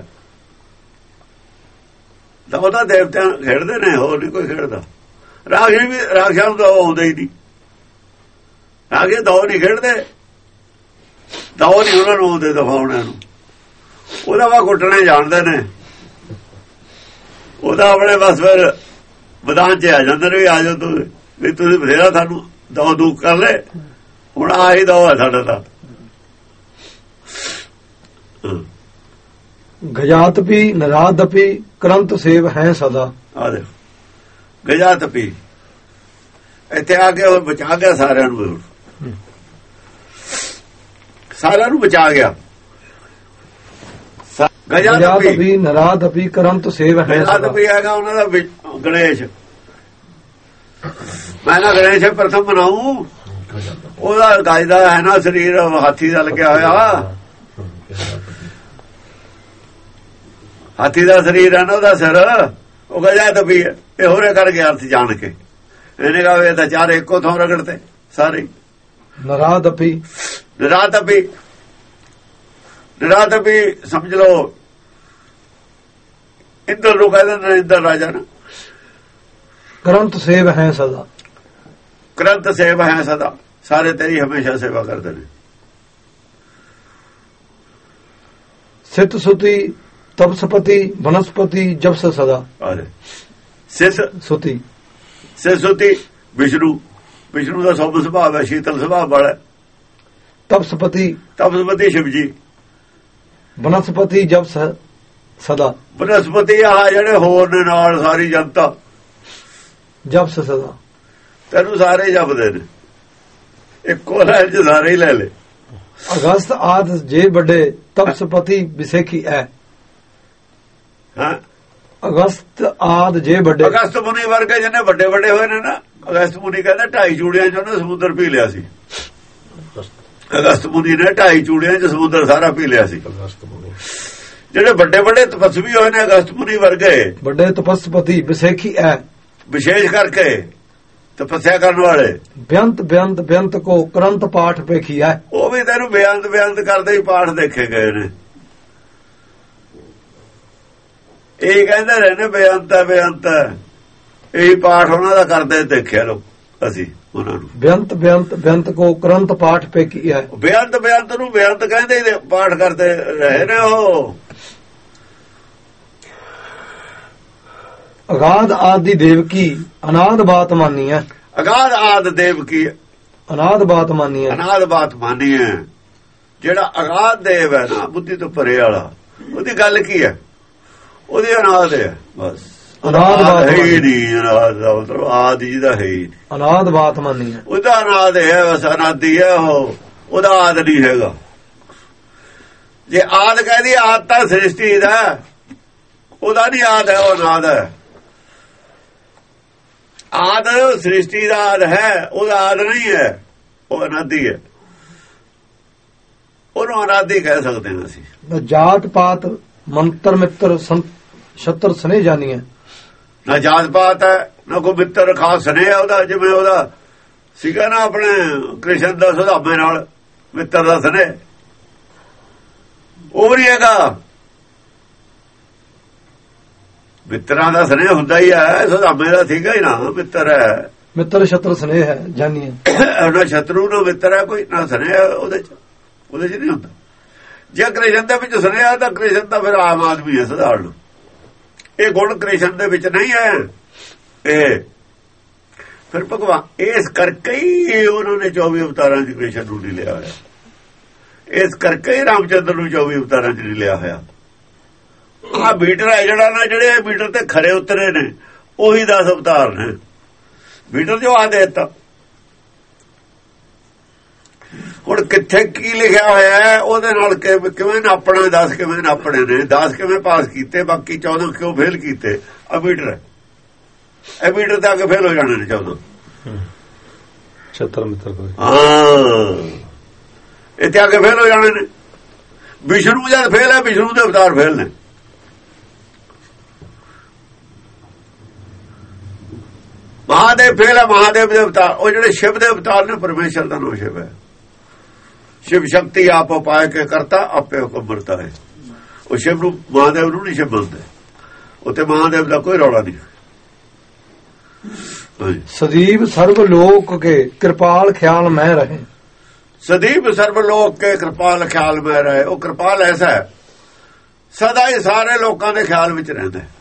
ਦਾਉ ਦਾ ਦੇਵਤਿਆਂ ਖੇਡਦੇ ਨੇ, ਹੋਰ ਨਹੀਂ ਕੋਈ ਖੇਡਦਾ। ਰਾਖਸ਼ ਵੀ ਰਾਖਸ਼ਾਂ ਨੂੰ ਦਾਉ ਆਉਂਦਾ ਹੀ ਨਹੀਂ। ਰਾਖਸ਼ ਦਾਉ ਨਹੀਂ ਖੇਡਦੇ, ਦਾਉ ਨਹੀਂ ਉਹਨਾਂ ਨੂੰ ਆਉਂਦੇ ਦਫਾਉਣਾ ਨੂੰ। ਉਹਦਾ ਵਾ ਘੁੱਟਣੇ ਜਾਣਦੇ ਨੇ। ਉਹਦਾ ਆਪਣੇ ਬਸ ਫਿਰ ਮੈਦਾਨ 'ਚ ਆ ਜਾਂਦੇ ਨੇ ਵੀ ਆ ਜਾਓ ਤੁਸੀਂ, ਵੀ ਤੁਸੀਂ ਬਥੇਰਾ ਸਾਨੂੰ ਦਾਉ ਦੂਖ ਕਰ ਲੈ। ਹੁਣ ਆਹੀ ਦਾਉ ਹੈ ਸਾਡਾ ਤਾਂ। ਗਜਾਤਪੀ ਨਰਾਦਪੀ ਕਰੰਤ ਸੇਵ ਹੈ ਸਦਾ। ਆ ਦੇ ਗਜਾਤਪੀ ਇੱਥੇ ਆ ਕੇ ਬਚਾ ਗਿਆ ਸਾਰਿਆਂ ਨੂੰ। ਸਾਰਿਆਂ ਨੂੰ ਬਚਾ ਗਿਆ। ਗਜਾਤਪੀ ਨਰਾਦਪੀ ਕਰੰਤ ਸੇਵ ਹੈ। ਨਰਾਦਪੀ ਹੈਗਾ ਉਹਨਾਂ ਦਾ ਗਣੇਸ਼। ਮੈਂ ਨਾ ਗਣੇਸ਼ ਪ੍ਰਥਮ ਬਣਾਉ। ਉਹਦਾ ਗਾਇ ਦਾ ਹੈ ਨਾ ਸਰੀਰ ਹਾਥੀ ਦਾ ਲੱਗਿਆ ਹੋਇਆ। ਹਾਥੀ ਦਾ ਸਰੀਰ ਹੈ ਨਾ ਉਹਦਾ ਸਿਰ। ਉਹ ਗਜਾਤਪੀ ਹੈ। ਇਹ ਹੋਰੇ ਕਰ ਗਿਆ ਅਰਥ ਜਾਣ ਕੇ। ਇਹਨੇ ਕਹਾ ਇਹ ਤਾਂ ਚਾਰੇ ਇੱਕੋ ਥਾਂ ਰਗੜਤੇ ਸਾਰੇ। ਨਰਾਦਪੀ ਨਰਾਦਪੀ ਨਰਾਦਪੀ ਸਮਝ ਲਓ ਇੰਦਰ ਨੂੰ ਕਹਿੰਦੇ ਨੇ, ਇੰਦਰ ਰਾਜਾ ਨਾ। ਕਰੰਤ ਸੇਵ ਹੈ ਸਦਾ। ਕਰੰਤ ਸੇਵ ਹੈ ਸਦਾ। ਸਾਰੇ ਤੇਰੀ ਹਮੇਸ਼ਾ ਸੇਵਾ ਕਰਦੇ ਨੇ। ਸਿਤ ਸੁਤੀ ਤਪਸਪਤੀ ਬਨਸਪਤੀ ਜਪਸ ਸਦਾ। ਸਿਤ ਸੁਤੀ ਸਿਤ ਸੁਤੀ ਵਿਸ਼ਨੂੰ ਵਿਸ਼ਨੂੰ ਦਾ ਸਭ ਸੁਭਾਅ ਹੈ, ਸ਼ੀਤਲ ਸੁਭਾਅ ਵਾਲਾ। ਤਪਸਪਤੀ ਤਪਸਪਤੀ ਸ਼ਿਵ ਜੀ। ਬਨਸਪਤੀ ਜਪਸ ਸਦਾ। ਬਨਸਪਤੀ ਆ ਜਿਹੜੇ ਹੋਰ ਨੇ ਨਾਲ ਸਾਰੀ ਜਨਤਾ, ਜਪਸ ਸਦਾ ਤੈਨੂੰ ਸਾਰੇ ਜਪਦੇ ਨੇ, ਇੱਕੋ ਲੈਣ ਚ ਸਾਰੇ ਹੀ ਲੈ ਲੈ। ਅਗਸਤ ਆਦ ਜੇ ਵੱਡੇ ਤਪਸਪਤੀ ਵਿਸੇਖੀ ਹੈ। ਹਾਂ ਅਗਸਤ ਆਦ ਜੇ ਵੱਡੇ, ਅਗਸਤ ਮੁਨੀ ਵਰਗੇ ਜਿਹਨੇ ਵੱਡੇ ਵੱਡੇ ਹੋਏ ਨੇ ਨਾ। ਅਗਸਤ ਮੁਨੀ ਕਹਿੰਦਾ ਢਾਈ ਚੂੜੀਆਂ ਚ ਉਹਨੇ ਸਮੁੰਦਰ ਪੀ ਲਿਆ ਸੀ। ਅਗਸਤ ਮੁਨੀ ਨੇ ਢਾਈ ਚੂੜੀਆਂ ਚ ਸਮੁੰਦਰ ਸਾਰਾ ਪੀ ਲਿਆ ਸੀ। ਜਿਹੜੇ ਵੱਡੇ ਵੱਡੇ ਤਪਸਵੀ ਹੋਏ ਨੇ ਅਗਸਤ ਮੁਨੀ ਵਰਗੇ, ਵੱਡੇ ਤਪਸਪਤੀ ਵਿਸੇਖੀ ਹੈ, ਵਿਸ਼ੇਸ਼ ਕਰਕੇ ਤਪੱਸਿਆ ਕਰਨ ਵਾਲੇ। ਬੇਅੰਤ ਬੇਅੰਤ ਬੇਅੰਤ ਕੋ ਕਰੰਤ ਪਾਠ ਵੇਖੀ ਹੈ। ਉਹ ਵੀ ਤੈਨੂੰ ਬੇਅੰਤ ਬੇਅੰਤ ਕਰਦੇ ਹੀ ਪਾਠ ਦੇਖੇ ਗਏ ਨੇ। ਇਹ ਕਹਿੰਦੇ ਰਹੇ ਨੇ ਬੇਅੰਤ ਹੈ ਬੇਅੰਤ ਹੈ, ਇਹੀ ਪਾਠ ਉਹਨਾਂ ਦਾ ਕਰਦੇ ਦੇਖਿਆ ਲੋਕ ਅਸੀਂ ਉਹਨਾਂ ਨੂੰ। ਬੇਅੰਤ ਬੇਅੰਤ ਬੇਅੰਤ ਕੋ ਕਰੰਤ ਪਾਠ ਵੇਖੀ ਹੈ। ਬੇਅੰਤ ਬੇਅੰਤ ਨੂੰ ਬੇਅੰਤ ਕਹਿੰਦੇ ਹੀ ਪਾਠ ਕਰਦੇ ਰਹੇ ਨੇ। ਉਹ ਅਗਾਧ ਆਦਿ ਦੇਵਕੀ ਅਨਾਦ ਬਾਤ ਮਾਨੀ ਹੈ। ਅਗਾਧ ਆਦ ਦੇਵਕੀ ਅਨਾਦ ਬਾਤ ਮਾਨੀ ਹੈ। ਅਨਾਦ ਬਾਤ ਮਾਨੀ ਹੈ। ਜਿਹੜਾ ਅਗਾਧ ਦੇਵ ਹੈ ਨਾ, ਬੁੱਧੀ ਤੋਂ ਪਰੇ ਵਾਲਾ, ਉਹਦੀ ਗੱਲ ਕੀ ਹੈ? ਉਹਦੀ ਅਨਾਦ ਹੈ ਬਸ। ਅਨਾਦ ਬਾਤ ਹੈ ਹੀ ਨਹੀਂ। ਅਨਾਦ ਦਾ ਮਤਲਬ ਆਦਿ ਜਿਹਦਾ ਹੈ ਹੀ ਨਹੀਂ। ਅਨਾਦ ਬਾਤ ਮਾਨੀ ਹੈ, ਉਹਦਾ ਅਨਾਦ ਹੈ ਬਸ, ਅਨਾਦੀ ਹੈ ਉਹ, ਉਹਦਾ ਆਦ ਨਹੀਂ ਹੈਗਾ। ਜੇ ਆਦ ਕਹਿੰਦੀ ਆਦ ਤਾਂ ਸ੍ਰਿਸ਼ਟੀ ਦਾ, ਉਹਦਾ ਨਹੀਂ ਆਦ ਹੈ, ਉਹ ਅਨਾਦ ਹੈ। ਆਦ ਸ੍ਰਿਸ਼ਟੀ ਦਾ ਆਦ ਹੈ, ਉਹਦਾ ਆਦ ਨਹੀਂ ਹੈ, ਉਹ ਅਨਾਦੀ ਹੈ। ਉਹਨੂੰ ਅਨਾਦੀ ਕਹਿ ਸਕਦੇ ਹਾਂ ਅਸੀਂ। ਜਾਤ ਪਾਤ ਮੰਤਰ ਮਿੱਤਰ ਛਤਰ ਸਨੇ ਜਾਨੀ ਹੈ। ਨਾ ਜਾਤ ਪਾਤ ਹੈ, ਨਾ ਕੋਈ ਮਿੱਤਰ ਖਾਸ ਸਨੇਹ ਉਹਦਾ। ਜਿਵੇਂ ਉਹਦਾ ਸੀਗਾ ਨਾ ਆਪਣੇ ਕ੍ਰਿਸ਼ਨ ਦਾ ਸੁਧਾਮੇ ਨਾਲ ਮਿੱਤਰ ਦਾ ਸਨੇਹ, ਉਹ ਨਹੀਂ ਹੈਗਾ। ਮਿੱਤਰਾਂ ਦਾ ਸਨੇਹ ਹੁੰਦਾ ਹੀ ਹੈ, ਸੁਧਾਮੇ ਦਾ ਸੀਗਾ ਹੀ ਨਾ ਮਿੱਤਰ ਹੈ। ਮਿੱਤਰ ਛਤਰ ਸਨੇਹ ਹੈ ਜਾਨੀ ਹੈ। ਨਾ ਸ਼ਤਰੂ ਨਾ ਮਿੱਤਰ ਹੈ ਕੋਈ, ਨਾ ਸਨੇਹ ਉਹਦੇ ਚ, ਉਹਦੇ ਚ ਨਹੀਂ ਹੁੰਦਾ। ਜੇ ਕ੍ਰਿਸ਼ਨ ਦੇ ਵਿੱਚ ਸਨੇਹ ਤਾਂ ਕ੍ਰਿਸ਼ਨ ਤਾਂ ਫਿਰ ਆਮ ਆਦਮੀ ਹੈ ਸਧਾਰਨ। ਇਹ ਗੁਣ ਕ੍ਰਿਸ਼ਨ ਦੇ ਵਿੱਚ ਨਹੀਂ ਹੈ। ਇਹ ਫਿਰ ਭਗਵਾਨ ਇਸ ਕਰਕੇ ਹੀ ਉਹਨਾਂ ਨੇ ਚੌਵੀ ਅਵਤਾਰਾਂ ਚ ਕ੍ਰਿਸ਼ਨ ਨੂੰ ਨਹੀਂ ਲਿਆ ਹੋਇਆ। ਇਸ ਕਰਕੇ ਹੀ ਰਾਮਚੰਦਰ ਨੂੰ ਚੌਵੀ ਅਵਤਾਰਾਂ ਚ ਨਹੀਂ ਲਿਆ ਹੋਇਆ। ਆਹ ਮੀਟਰ ਹੈ ਜਿਹੜਾ ਨਾ, ਜਿਹੜੇ ਮੀਟਰ ਤੇ ਖਰੇ ਉਤਰੇ ਨੇ ਉਹੀ ਦਸ ਅਵਤਾਰ ਨੇ। ਮੀਟਰ ਜੋ ਆ ਦੇ ਦਿੱਤਾ। ਹੁਣ ਕਿੱਥੇ ਕੀ ਲਿਖਿਆ ਹੋਇਆ ਹੈ ਉਹਦੇ ਨਾਲ ਕਿਵੇਂ ਨਾਪਣਾ, ਦਸ ਕਿਵੇਂ ਨਾਪਣੇ ਨੇ, ਦਸ ਕਿਵੇਂ ਪਾਸ ਕੀਤੇ, ਬਾਕੀ ਚੌਦਾਂ ਕਿਉਂ ਫੇਲ ਕੀਤੇ। ਆ ਮੀਟਰ ਹੈ, ਇਹ ਮੀਟਰ ਤੇ ਅੱਗੇ ਫੇਲ ਹੋ ਜਾਣੇ ਨੇ ਚੌਦਾਂ। ਛਤਰ ਮਿੱਤਰ ਕੋਈ ਹਾਂ, ਇੱਥੇ ਆ ਕੇ ਫੇਲ ਹੋ ਜਾਣੇ ਨੇ। ਵਿਸ਼ਨੂੰ ਜਦ ਫੇਲ ਹੈ, ਵਿਸ਼ਨੂੰ ਦੇ ਅਵਤਾਰ ਫੇਲ ਨੇ। ਮਹਾਦੇਵ ਫੇਲ ਹੈ, ਮਹਾਦੇਵ ਦੇ ਅਵਤਾਰ। ਉਹ ਜਿਹੜੇ ਸ਼ਿਵ ਦੇ ਅਵਤਾਰ ਨੇ, ਪਰਮੇਸ਼ਰ ਦਾ ਨਾਮ ਸ਼ਿਵ ਹੈ। शिव शक्ति आप उपाय के करता आपे हुक्म करता है। वो शिव ਨੂੰ महादेव ਨੂੰ ਨਹੀਂ शिव ਮੰਨਦੇ। ਉੱਥੇ महादेव ਦਾ ਕੋਈ ਰੌਲਾ ਨਹੀਂ। सदैव सर्वलोक के कृपाल ख्याल में रहे। सदैव सर्वलोक के कृपाल ख्याल में रहे। वो कृपाल ऐसा है, सदा ही सारे लोगों के ख्याल में रहता है।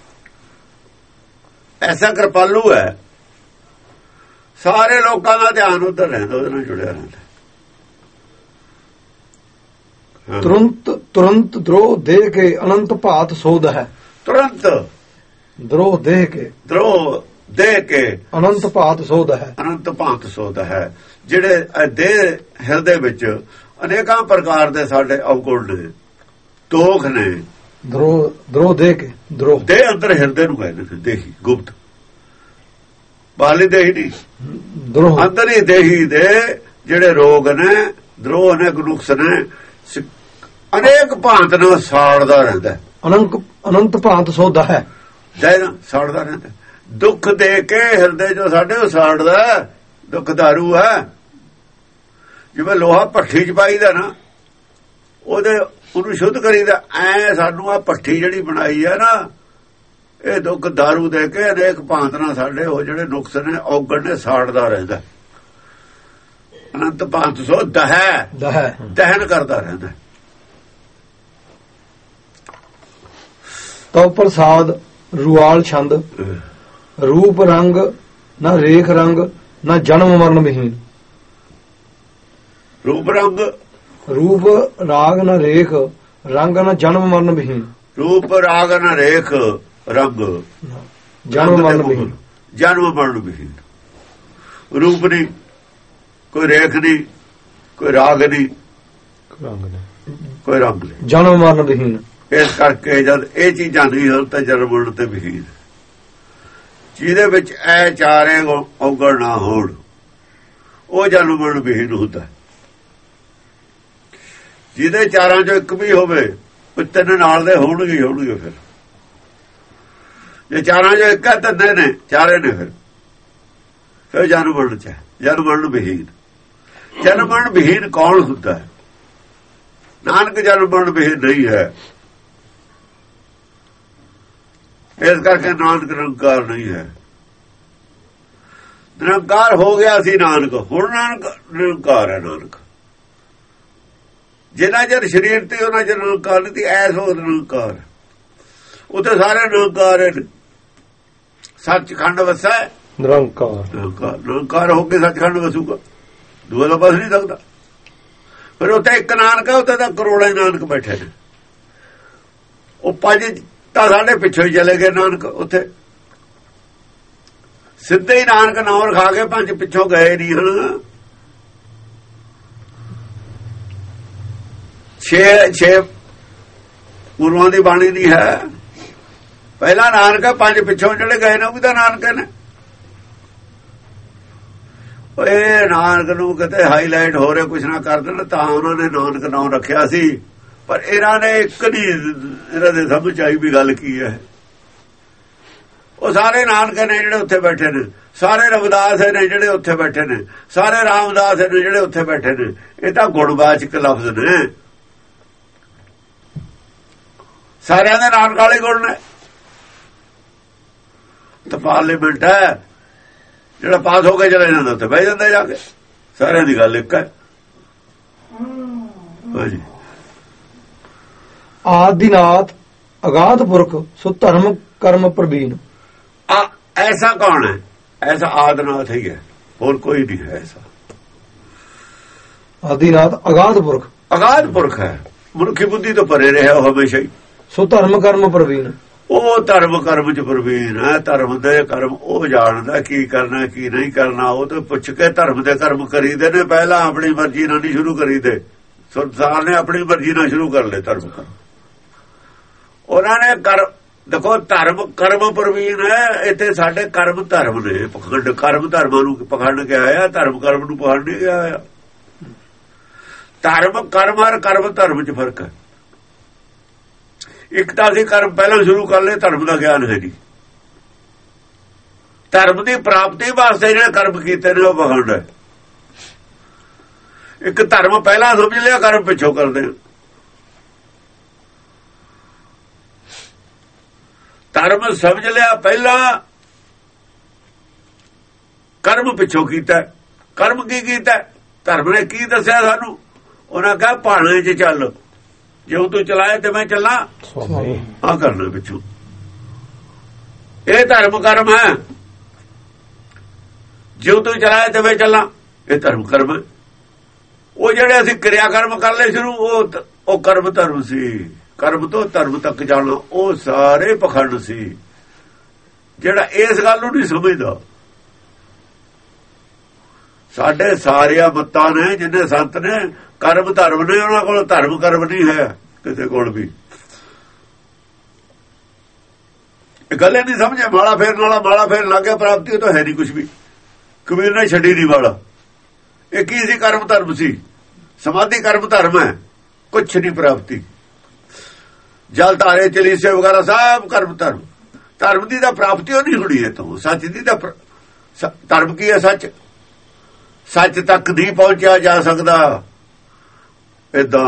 ऐसा कृपालू है, सारे लोगों का ध्यान उधर रहता, उधर ਨਾਲ जुड़िया रहता। तुरंत तुरंत द्रोह दे के अनंत भात सोध है। तुरंत द्रोह दे के द्रोह दे के अनंत भात सोध है। अनंत भात सोध है। ਜਿਹੜੇ ਦੇ ਹਿਰਦੇ ਵਿੱਚ ਅਨੇਕਾਂ ਪ੍ਰਕਾਰ ਦੇ ਸਾਡੇ ਅਵਗੁਣ ਨੇ, ਦੋਖ ਨੇ। द्रोह द्रोह दे के द्रोह ਦੇ ਅੰਦਰ ਹਿਰਦੇ ਨੂੰ ਕਹਿੰਦੇ ਨੇ ਦੇਹੀ, ਗੁਪਤ ਬਾਹਲੀ ਦੇਹੀ ਨਹੀਂ, द्रोह ਅੰਦਰ ਹੀ ਦੇਹੀ ਦੇ ਜਿਹੜੇ ਰੋਗ ਨੇ, द्रोह ਨੇ, ਨੁਕਸ ਨੇ, ਅਨੇਕ ਭਾਂਤ ਨਾਲ ਸਾੜਦਾ ਰਹਿੰਦਾ। ਅਨੰਤ ਅਨੰਤ ਭਾਂਤ ਸੋਧਾ ਹੈ, ਜੈਨਾ ਸਾੜਦਾ ਰਹਿੰਦਾ। ਦੁੱਖ ਦੇ ਕੇ ਹਿਰਦੇ ਜੋ ਸਾਡੇ ਉਹ ਸਾੜਦਾ। ਦੁੱਖ ਦਾਰੂ ਹੈ, ਜਿਵੇਂ ਲੋਹਾ ਭੱਠੀ ਚ ਪਾਈਦਾ ਨਾ, ਉਹਦੇ ਉਹਨੂੰ ਸ਼ੁੱਧ ਕਰੀਦਾ। ਐ ਸਾਨੂੰ ਆ ਭੱਠੀ ਜਿਹੜੀ ਬਣਾਈ ਹੈ ਨਾ, ਇਹ ਦੁੱਖ ਦਾਰੂ ਦੇ ਕੇ ਅਨੇਕ ਭਾਂਤ ਨਾਲ ਸਾਡੇ ਉਹ ਜਿਹੜੇ ਨੁਕਸ ਨੇ, ਔਗਣ ਨੇ, ਸਾੜਦਾ ਰਹਿੰਦਾ। ਅਨੰਤ ਭਾਂਤ ਸੋਧਾ ਹੈ, ਦਹਿ ਦਹਨ ਕਰਦਾ ਰਹਿੰਦਾ। ਤਉ ਪ੍ਰਸਾਦ ਰੁਆਲ ਛੰਦ ਰੂਪ ਰੰਗ ਨਾ ਰੇਖ ਰੰਗ ਨਾ ਜਨਮ ਮਰਨ ਵਿਹੀਨ। ਰੂਪ ਰੰਗ ਰੂਪ ਰਾਗ ਨਾ ਰੇਖ ਰੰਗ ਨਾ ਜਨਮ ਮਰਨ ਵਿਹੀਨ। ਰੂਪ ਰਾਗ ਨਾ ਰੇਖ ਰੰਗ ਜਨਮ ਮਰਨ ਵਿਹੀਨ। ਜਨਮ ਮਰਨ ਵਿਹੀਨ। ਰੂਪ ਨਹੀਂ, ਕੋਈ ਰੇਖ ਨਹੀਂ, ਕੋਈ ਰਾਗ ਨਹੀਂ, ਰੰਗ ਨੇ ਕੋਈ ਰੰਗ ਨਹੀਂ, ਜਨਮ ਮਰਨ ਵਿਹੀਨ। ਇਸ ਕਰਕੇ ਜਦ ਇਹ ਚੀਜ਼ਾਂ ਨਹੀਂ ਹੋਣ ਤਾਂ ਜਨਮ ਮਰਨ ਤੇ ਵਿਹੀਨ। ਜਿਹਦੇ ਵਿੱਚ ਇਹ ਚਾਰੇ ਔਗਣ ਨਾ ਹੋਣ ਉਹ ਜਨਮ ਮਰਨ ਵਿਹੀਨ ਹੁੰਦਾ। ਜਿਹਦੇ ਚਾਰਾਂ ਚੋਂ ਇੱਕ ਵੀ ਹੋਵੇ ਉਹ ਤਿੰਨ ਨਾਲ ਦੇ ਹੋਣਗੇ ਹੀ ਹੋਣਗੇ। ਫਿਰ ਜੇ ਚਾਰਾਂ ਚੋਂ ਇੱਕ ਹੈ ਤਿੰਨੇ ਨੇ, ਚਾਰੇ ਨੇ, ਫਿਰ ਫਿਰ ਜਨਮ ਮਰਨ ਚ ਜਨਮ ਮਰਨ ਵਿਹੀਨ। ਜਨਮ ਮਰਨ ਵਿਹੀਨ ਕੌਣ ਹੁੰਦਾ ਹੈ? ਨਾਨਕ ਜਨਮ ਮਰਨ ਵਿਹੀਨ ਨਹੀਂ ਹੈ। ਇਸ ਕਰਕੇ ਨਾਨਕ ਨਿਰੰਕਾਰ ਨਹੀਂ ਹੈ। ਨਿਰੰਕਾਰ ਹੋ ਗਿਆ ਸੀ ਨਾਨਕ, ਹੁਣ ਨਾਨਕ ਨਿਰੰਕਾਰ ਹੈ। ਨਾਨਕ ਜਿੰਨਾ ਚਿਰ ਸਰੀਰ ਤੇ ਉਹਨਾਂ ਚਿਰ ਨਿਰੰਕਾਰ ਨਹੀਂ, ਐਸ ਹੋ ਨਿਰੰਕਾਰ। ਉੱਥੇ ਸਾਰੇ ਨਿਰੰਕਾਰ ਹੈ। ਸੱਚਖੰਡ ਵਸਾ ਨਿਰੰਕਾਰ। ਨਿਰੰਕਾਰ ਨਿਰੰਕਾਰ ਹੋ ਕੇ ਸੱਚਖੰਡ ਵਸੂਗਾ, ਦੂਆ ਦਾ ਬਸ ਨਹੀਂ ਸਕਦਾ। ਫਿਰ ਉੱਥੇ ਇੱਕ ਨਾਨਕ ਹੈ, ਉੱਥੇ ਤਾਂ ਕਰੋੜਾਂ ਹੀ ਨਾਨਕ ਬੈਠੇ ਨੇ। ਉਹ ਪੰਜ ਤਾਂ ਸਾਡੇ ਪਿੱਛੋਂ ਹੀ ਚਲੇ ਗਏ ਨਾਨਕ। ਉੱਥੇ ਸਿੱਧੇ ਹੀ ਨਾਨਕ ਨਾਮ ਰਖਾ ਕੇ ਪੰਜ ਪਿੱਛੋਂ ਗਏ ਨਹੀਂ ਹਨ। ਛੇ ਛੇ ਗੁਰੂਆਂ ਦੀ ਬਾਣੀ ਨਹੀਂ ਹੈ। ਪਹਿਲਾ ਨਾਨਕ ਹੈ, ਪੰਜ ਪਿੱਛੋਂ ਜਿਹੜੇ ਗਏ ਨੇ ਉਹ ਵੀ ਤਾਂ ਨਾਨਕ ਨੇ। ਇਹ ਨਾਨਕ ਨੂੰ ਕਿਤੇ ਹਾਈਲਾਈਟ ਹੋ ਰਿਹਾ ਕੁਛ ਨਾ ਕਰ ਦੇਣ ਤਾਂ ਉਹਨਾਂ ਨੇ ਨਾਨਕ ਨਾਮ ਰੱਖਿਆ ਸੀ। ਪਰ ਇਹਨਾਂ ਨੇ ਇੱਕ ਨਹੀਂ ਇਹਨਾਂ ਦੇ ਸਮਝ ਆਈ ਵੀ ਗੱਲ ਕੀ ਹੈ। ਉਹ ਸਾਰੇ ਨਾਨਕ ਨੇ ਜਿਹੜੇ ਉੱਥੇ ਬੈਠੇ ਨੇ, ਸਾਰੇ ਰਵਿਦਾਸ ਨੇ ਜਿਹੜੇ ਉੱਥੇ ਬੈਠੇ ਨੇ, ਸਾਰੇ ਰਾਮਦਾਸ ਨੇ ਜਿਹੜੇ ਉੱਥੇ ਬੈਠੇ ਨੇ। ਇਹ ਤਾਂ ਗੁਣਵਾਚਕ ਲਫ਼ਜ਼ ਨੇ, ਸਾਰਿਆਂ ਦੇ ਨਾਨਕ ਵਾਲੇ ਗੁਣ ਨੇ। ਤਾਂ ਪਾਰਲੀਮੈਂਟ ਹੈ, ਜਿਹੜਾ ਪਾਸ ਹੋ ਕੇ ਚਲੇ ਜਾਂਦਾ ਉੱਥੇ ਬਹਿ ਜਾਂਦਾ ਜਾ ਕੇ। ਸਾਰਿਆਂ ਦੀ ਗੱਲ ਇੱਕ ਹੈ। ਹਾਂਜੀ। ਆਦਿਨਾਥ ਅਗਾਧ ਪੁਰਖ ਸੋ ਧਰਮ ਕਰਮ ਪ੍ਰਵੀਨ। ਆ ਐਸਾ ਕੌਣ ਹੈ? ਐਸਾ ਆਦਿਨਾਥ ਹੀ ਹੈ, ਹੋਰ ਕੋਈ ਨਹੀਂ ਹੈ ਐਸਾ। ਆਦਿਨਾਥ ਅਗਾਧ ਪੁਰਖ, ਅਗਾਧ ਪੁਰਖ ਹੈ। ਮਨੁੱਖੀ ਬੁੱਧੀ ਤੋਂ ਪਰੇ ਰਿਹਾ ਉਹ ਹਮੇਸ਼ਾ ਹੀ। ਸੋ ਧਰਮ ਕਰਮ ਪ੍ਰਵੀਨ। ਉਹ ਧਰਮ ਕਰਮ ਚ ਪ੍ਰਵੀਨ ਹੈ। ਧਰਮ ਦੇ ਕਰਮ ਉਹ ਜਾਣਦਾ, ਕੀ ਕਰਨਾ ਕੀ ਨਹੀਂ ਕਰਨਾ। ਉਹ ਤਾਂ ਪੁੱਛ ਕੇ ਧਰਮ ਦੇ ਕਰਮ ਕਰੀਦੇ ਨੇ। ਪਹਿਲਾਂ ਆਪਣੀ ਮਰਜ਼ੀ ਨਾਲ ਨਹੀਂ ਸ਼ੁਰੂ ਕਰੀਦੇ। ਸੰਸਾਰ ਨੇ ਆਪਣੀ ਮਰਜ਼ੀ ਨਾਲ ਸ਼ੁਰੂ ਕਰ ਲਏ ਧਰਮ ਕਰਮ। ਉਹਨਾਂ ਨੇ ਕਰ ਦੇਖੋ ਧਰਮ ਕਰਮ ਪ੍ਰਵੀਨ ਹੈ। ਇੱਥੇ ਸਾਡੇ ਕਰਮ ਧਰਮ ਨੇ। ਪਖੰਡ ਕਰਮ ਧਰਮਾਂ ਨੂੰ ਪਖੰਡ ਕਿਹਾ ਆ, ਧਰਮ ਕਰਮ ਨੂੰ ਪਖੰਡ ਨਹੀਂ ਕਿਹਾ ਆ। ਧਰਮ ਕਰਮ ਔਰ ਕਰਮ ਧਰਮ ਚ ਫਰਕ ਹੈ। ਇੱਕ ਤਾਂ ਅਸੀਂ ਕਰਮ ਪਹਿਲਾਂ ਸ਼ੁਰੂ ਕਰ ਲਏ, ਧਰਮ ਦਾ ਗਿਆਨ ਹੈ ਨਹੀਂ। ਧਰਮ ਦੀ ਪ੍ਰਾਪਤੀ ਵਾਸਤੇ ਜਿਹੜੇ ਕਰਮ ਕੀਤੇ ਨੇ ਉਹ ਪਖੰਡ ਹੈ। ਇੱਕ ਧਰਮ ਪਹਿਲਾਂ ਸਮਝ ਲਿਆ, ਕਰਮ ਪਿੱਛੋਂ ਕਰਦੇ। ਧਰਮ ਸਮਝ ਲਿਆ ਪਹਿਲਾਂ, ਕਰਮ ਪਿੱਛੋਂ ਕੀਤਾ। ਕਰਮ ਕੀ ਕੀਤਾ? ਧਰਮ ਨੇ ਕੀ ਦੱਸਿਆ ਸਾਨੂੰ? ਉਹਨਾਂ ਕਹਾ ਭਾਣੇ 'ਚ ਚੱਲ, ਜਿਉਂ ਤੂੰ ਚਲਾਏ ਤੇ ਮੈਂ ਚੱਲਾਂ। ਆ ਕਰਨਾ ਪਿੱਛੋਂ। ਇਹ ਧਰਮ ਕਰਮ ਹੈ। ਜਿਉਂ ਤੂੰ ਚਲਾਏ ਤੇ ਮੈਂ ਚੱਲਾਂ, ਇਹ ਧਰਮ ਕਰਮ ਹੈ। ਉਹ ਜਿਹੜੇ ਅਸੀਂ ਕਿਰਿਆ ਕਰਮ ਕਰ ਲਏ ਸ਼ੁਰੂ, ਉਹ ਉਹ ਕਰਮ ਧਰਮ ਸੀ। ਕਰਮ ਤੋਂ ਧਰਮ ਤੱਕ ਜਾਣਾ ਉਹ ਸਾਰੇ ਪਖੰਡ ਸੀ। ਜਿਹੜਾ ਇਸ ਗੱਲ ਨੂੰ ਨਹੀਂ ਸਮਝਦਾ। ਸਾਡੇ ਸਾਰਿਆਂ ਮੱਤਾਂ ਨੇ, ਜਿੰਨੇ ਸੰਤ ਨੇ, ਕਰਮ ਧਰਮ ਨੇ। ਉਹਨਾਂ ਕੋਲ ਧਰਮ ਕਰਮ ਨਹੀਂ ਹੈ ਕਿਸੇ ਕੋਲ ਵੀ। ਇਹ ਗੱਲੇ ਨਹੀਂ ਸਮਝੇ। ਮਾਲਾ ਫੇਰਨ ਵਾਲਾ ਮਾਲਾ ਫੇਰਨ ਲੱਗ ਗਿਆ, ਪ੍ਰਾਪਤੀ ਤਾਂ ਹੈ ਨਹੀਂ ਕੁਛ ਵੀ। ਕਬੀਰ ਨੇ ਛੱਡੀ ਨਹੀਂ ਵਾਲਾ। ਇਹ ਕੀ ਸੀ? ਕਰਮ ਧਰਮ ਸੀ। ਸਮਾਧੀ ਕਰਮ ਧਰਮ ਹੈ, ਕੁਛ ਨਹੀਂ ਪ੍ਰਾਪਤੀ। ਜਲ ਧਾਰੇ ਚਲੀਸੇ ਵਗੈਰਾ ਸਭ ਕਰਮ ਧਰਮ। ਧਰਮ ਦੀ ਤਾਂ ਪ੍ਰਾਪਤੀ ਉਹ ਨਹੀਂ ਹੋਣੀ ਹੈ। ਤੋਂ ਸੱਚ ਦੀ ਤਾਂ ਧਰਮ ਕੀ ਹੈ? ਸੱਚ। ਸੱਚ ਤੱਕ ਨਹੀਂ ਪਹੁੰਚਿਆ ਜਾ ਸਕਦਾ ਏਦਾਂ।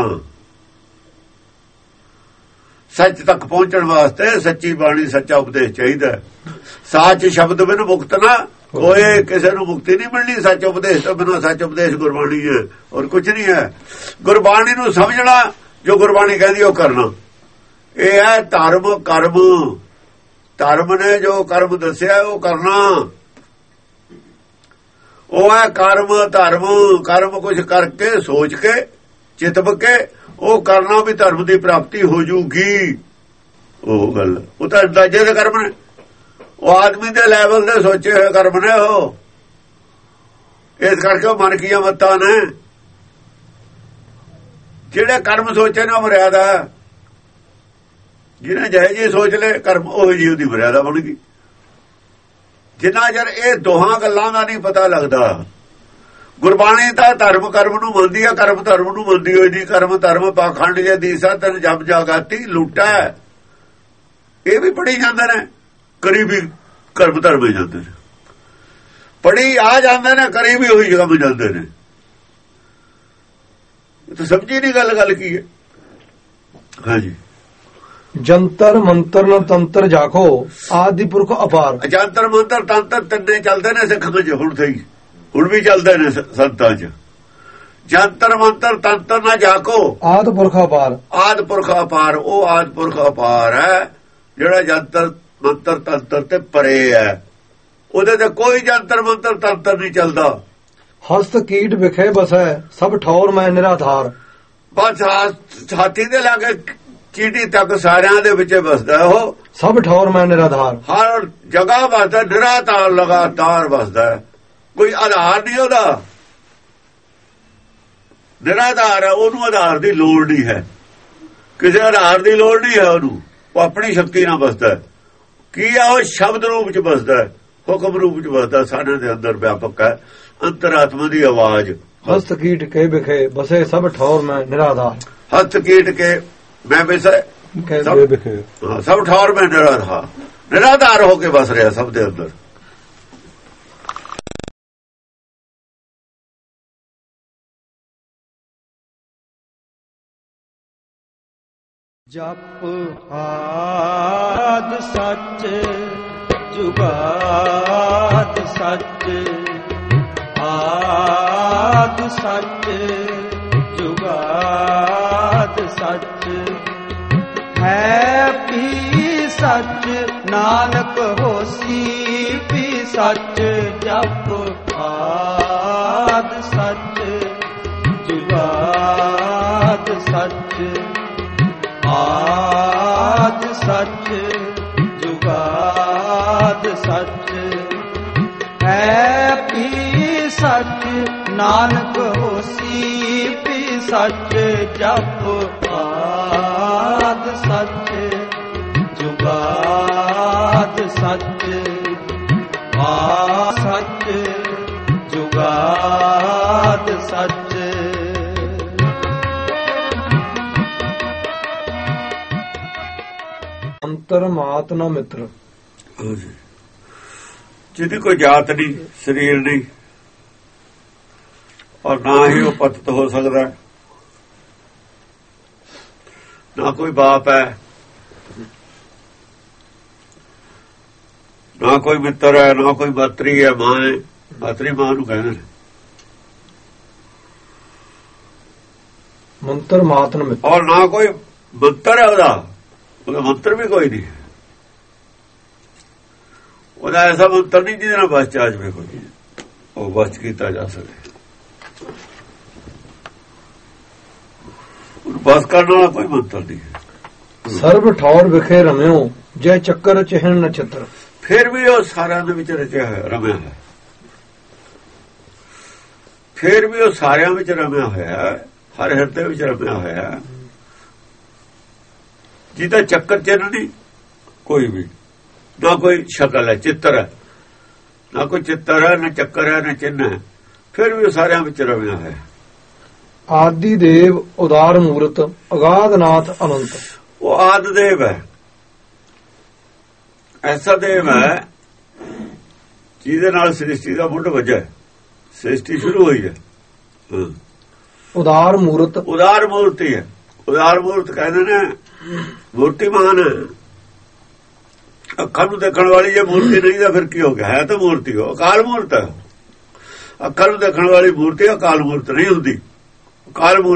ਸੱਚ ਤੱਕ ਪਹੁੰਚਣ ਵਾਸਤੇ ਸੱਚੀ ਬਾਣੀ, ਸੱਚਾ ਉਪਦੇਸ਼ ਚਾਹੀਦਾ। ਸੱਚ ਸ਼ਬਦ ਬਿਨ ਮੁਕਤ ਨਾ ਕੋਈ। ਕਿਸੇ ਨੂੰ ਮੁਕਤੀ ਨਹੀਂ ਮਿਲਣੀ ਸੱਚ ਉਪਦੇਸ਼ ਤੋਂ ਬਿਨਾਂ। ਸੱਚ ਉਪਦੇਸ਼ ਗੁਰਬਾਣੀ ਹੈ, ਔਰ ਕੁਝ ਨਹੀਂ ਹੈ। ਗੁਰਬਾਣੀ ਨੂੰ ਸਮਝਣਾ, ਜੋ ਗੁਰਬਾਣੀ ਕਹਿੰਦੀ ਉਹ ਕਰਨਾ। ਇਹ ਹੈ ਧਰਮ ਕਰਮ। ਧਰਮ ਨੇ ਜੋ ਕਰਮ ਦੱਸਿਆ ਉਹ ਕਰਨਾ, ਉਹ ਹੈ ਕਰਮ ਧਰਮ। ਕਰਮ ਕੁਝ ਕਰਕੇ ਸੋਚ ਕੇ ਚਿਤਵ ਕੇ ਉਹ ਕਰਨਾ ਵੀ ਧਰਮ ਦੀ ਪ੍ਰਾਪਤੀ ਹੋ ਜੂਗੀ। ਉਹ ਗੱਲ ਉਹ ਤਾਂ ਅੰਦਾਜ਼ੇ ਦੇ ਕਰਮ ਨੇ, ਉਹ ਆਦਮੀ ਦੇ ਲੈਵਲ ਦੇ ਸੋਚੇ ਹੋਏ ਕਰਮ ਨੇ ਉਹ। ਇਸ ਕਰਕੇ ਉਹ ਮਨ ਕੀਆਂ ਮੱਤਾਂ ਨੇ। ਜਿਹੜੇ ਕਰਮ ਸੋਚੇ ਨੇ ਉਹ ਮਰਿਆਦਾ, ਜਿਹਨੇ ਜਿਹੇ ਜੀ ਸੋਚ ਲੈ ਕਰਮ ਉਹ ਜੀ ਉਹਦੀ ਮਰਿਆਦਾ ਬਣ ਗਈ। ਜਿੰਨਾ ਚਿਰ ਇਹ ਦੋਹਾਂ ਗੱਲਾਂ ਦਾ ਨਹੀਂ ਪਤਾ ਲੱਗਦਾ, ਗੁਰਬਾਣੀ ਤਾਂ ਧਰਮ ਕਰਮ ਨੂੰ ਮੰਨਦੀ ਆ, ਕਰਮ ਧਰਮ ਨੂੰ ਮੰਨਦੀ ਹੋਈ ਨਹੀਂ। ਕਰਮ ਧਰਮ ਪਾਖੰਡ ਜੇ ਦੀਸਾ ਤਨ ਜਪ ਜਾਗਾਤੀ ਲੁੱਟਾ, ਇਹ ਵੀ ਪੜੀ ਜਾਂਦੇ ਨੇ, ਕਰੀ ਵੀ ਕਰਮ ਧਰਮ ਜਾਂਦੇ ਨੇ, ਪੜੀ ਆ ਜਾਂਦੇ ਨੇ, ਕਰੀ ਵੀ ਉਹੀ ਜਗ੍ਹਾ ਜਾਂਦੇ ਨੇ। ਤਾਂ ਸਮਝੀ ਨਹੀਂ ਗੱਲ ਗੱਲ ਕੀ ਹੈ। ਹਾਂਜੀ, ਜੰਤਰ ਮੰਤਰ ਨ ਤੰਤਰ ਜਾਖੋ ਆਦਿ ਪੁਰਖ ਅਪਾਰ। ਜੰਤਰ ਮੰਤਰ ਤੰਤਰ ਤਿੰਨੇ ਚੱਲਦੇ ਨੇ ਸਿੱਖਾਂ ਚ, ਹੁਣ ਸਹੀ ਹੁਣ ਵੀ ਚੱਲਦੇ ਨੇ ਸੰਤਾਂ ਚ। ਜੰਤਰ ਮੰਤਰ ਤੰਤਰ ਨਾ ਜਾਖੋ ਆਦਿ ਪੁਰਖ ਅਪਾਰ। ਆਦਿ ਪੁਰਖ ਅਪਾਰ, ਉਹ ਆਦਿ ਪੁਰਖ ਅਪਾਰ ਹੈ ਜਿਹੜਾ ਜੰਤਰ ਮੰਤਰ ਤੰਤਰ ਤੇ ਪਰੇ ਹੈ। ਉਹਦੇ ਤੇ ਕੋਈ ਜੰਤਰ ਮੰਤਰ ਤੰਤਰ ਨਹੀਂ ਚੱਲਦਾ। ਹਸਤ ਕੀਟ ਵਿਖੇ ਬਸੈ ਸਭ ਠੌਰ ਮੈਂ ਨਿਰਾਧਾਰ। ਬਸ ਛਾਤੀ ਦੇ ਲਾਗੇ ਚੀਟੀ ਤੱਕ ਸਾਰਿਆਂ ਦੇ ਵਿੱਚ ਵਸਦਾ ਉਹ। ਸਭ ਠੌਰ ਮੈਂ ਨਿਰਾਧਾਰ, ਹਰ ਜਗ੍ਹਾ ਵਸਦਾ, ਨਿਰਾਧਾਰ ਲਗਾਤਾਰ ਵਸਦਾ, ਕੋਈ ਆਧਾਰ ਨਹੀਂ ਉਹਦਾ। ਨਿਰਾਧਾਰ ਹੈ, ਉਹਨੂੰ ਆਧਾਰ ਦੀ ਲੋੜ ਨਹੀਂ ਹੈ, ਕਿਸੇ ਆਧਾਰ ਦੀ ਲੋੜ ਨਹੀਂ ਹੈ ਉਹਨੂੰ। ਉਹ ਆਪਣੀ ਸ਼ਕਤੀ ਨਾਲ ਵਸਦਾ। ਕੀ ਆ ਉਹ? ਸ਼ਬਦ ਰੂਪ ਚ ਵਸਦਾ, ਹੁਕਮ ਰੂਪ ਚ ਵਸਦਾ, ਸਾਡੇ ਦੇ ਅੰਦਰ ਵਿਆਪਕ ਹੈ। ਅੰਤਰਾਤਮਾ ਦੀ ਆਵਾਜ਼। ਹਸਤ ਕੀਟ ਕੇ ਵਿਖੇ ਬਸੇ ਸਭ ਠੌਰ ਮੈਂ ਨਿਰਾਧਾਰ। ਹੱਥ ਕੀਟ ਕੇ ਮੈਂ ਵੈਸੇ ਸਭ ਸਭ ਠੌਰ ਮੈਂ ਨਿਰਾਧਾਰ, ਨਿਰਾਧਾਰ ਹੋ ਕੇ ਵਸ ਰਿਹਾ ਸਭ ਦੇ ਅੰਦਰ। ਜਪ ਆਦ ਸੱਚ ਜੁਗਾਦ ਸੱਚ, ਆਦ ਸੱਚ ਜੁਗਾਦ ਸੱਚ, ਹੈ ਵੀ ਸੱਚ ਨਾਨਕ ਹੋਸੀ ਵੀ ਸੱਚ। ਜਪ ਆਦ ਸੱਚ ਜੁਗਾਦ ਸੱਚ, ਆਦ ਸੱਚ ਜੁਗਾਦ ਸੱਚ, ਹੈ ਵੀ ਸੱਚ ਨਾਨਕ ਹੋਸੀ ਵੀ ਸੱਚ। ਜਪ ਆਦ ਸੱਚ ਜੁਗਾਦ ਸੱਚ, ਆ ਸੱਚ ਜੁਗਾਦ ਸੱਚ। ਅੰਤਰ ਮਾਤ ਨਾ ਮਿੱਤਰ। ਜਿਹਦੀ ਕੋਈ ਜਾਤ ਨਹੀਂ, ਸਰੀਰ ਨਹੀਂ, ਔਰ ਨਾ ਹੀ ਉਹ ਪਤਿਤ ਹੋ ਸਕਦਾ, ਨਾ ਕੋਈ ਬਾਪ ਹੈ, ਨਾ ਕੋਈ ਮਿੱਤਰ ਹੈ, ਨਾ ਕੋਈ ਮਾਤਰੀ ਹੈ, ਮਾਂ ਹੈ। ਮਾਤਰੀ ਮਾਂ ਨੂੰ ਕਹਿੰਦੇ ਨੇ। ਮੰਤਰ ਮਾਤ ਨਾ ਮਿੱਤਰ, ਔਰ ਨਾ ਕੋਈ ਮੰਤਰ ਹੈ ਉਹਦਾ, ਉਹਦਾ ਮੰਤਰ ਵੀ ਕੋਈ ਨਹੀਂ। ਉਹਦਾ ਐਸਾ ਮੰਤਰ ਨਹੀਂ ਜਿਹਦੇ ਨਾਲ ਬਸ ਆ ਜਾਵੇ ਕੋਈ, ਉਹ ਬਸ ਕੀਤਾ ਜਾ ਸਕੇ। ਬਸ ਕਰਨ ਵਾਲਾ ਕੋਈ ਮੰਤਰ ਨਹੀਂ ਹੈ। ਸਰਬ ਠੌਰ ਵਿਖੇ ਰਮਿਓ ਜੈ ਚੱਕਰ ਚਿਹਨ ਨਛੱਤਰ। ਫਿਰ ਵੀ ਉਹ ਸਾਰਿਆਂ ਦੇ ਵਿੱਚ ਰਚਿਆ ਹੋਇਆ, ਰਮਿਆ ਹੈ। ਫਿਰ ਵੀ ਉਹ ਸਾਰਿਆਂ ਵਿੱਚ ਰਮਿਆ ਹੋਇਆ, ਹਰ ਹਿਰਦੇ ਵਿੱਚ ਰਮਿਆ ਹੋਇਆ। ਜਿਹਦਾ ਚੱਕਰ ਚਿੰਨ੍ਹ ਨਹੀਂ ਕੋਈ ਵੀ, ਨਾ ਕੋਈ ਸ਼ਕਲ ਹੈ, ਚਿੱਤਰ ਹੈ, ਨਾ ਕੋਈ ਚਿੱਤਰ ਹੈ, ਨਾ ਚੱਕਰ ਹੈ, ਨਾ ਚਿੰਨ੍ਹ ਹੈ। ਫਿਰ ਵੀ ਉਹ ਸਾਰਿਆਂ ਵਿੱਚ ਰਮਿਆ ਹੋਇਆ। ਆਦਿ ਦੇਵ ਉਦਾਰ ਮੂਰਤ ਅਗਾਧ ਨਾਥ ਅਨੰਤ। ਉਹ ਆਦਿ ਦੇਵ ਹੈ, ਐਸਾ ਦੇਵ ਹੈ ਜਿਹਦੇ ਨਾਲ ਸ੍ਰਿਸ਼ਟੀ ਦਾ ਮੁੱਢ ਵੱਜਾ, ਸ੍ਰਿਸ਼ਟੀ ਸ਼ੁਰੂ ਹੋਈ ਹੈ। ਉਦਾਰ ਮੂਰਤ, ਉਦਾਰ ਮੂਰਤੀ ਹੈ। ਉਦਾਰ ਮੂਰਤ ਕਹਿੰਦੇ ਨੇ ਮੂਰਤੀਮਾਨ। ਅੱਖਾਂ ਨੂੰ ਦੇਖਣ ਵਾਲੀ ਜੇ ਮੂਰਤੀ ਨਹੀਂ ਤਾਂ ਫਿਰ ਕੀ ਹੋ ਗਿਆ? ਹੈ ਤਾਂ ਮੂਰਤੀ, ਉਹ ਅਕਾਲ ਮੂਰਤ ਹੈ। ਅੱਖਾਂ ਨੂੰ ਦੇਖਣ ਵਾਲੀ ਮੂਰਤੀ ਅਕਾਲ ਮੂਰਤ ਨਹੀਂ ਹੁੰਦੀ। ਅਕਾਲ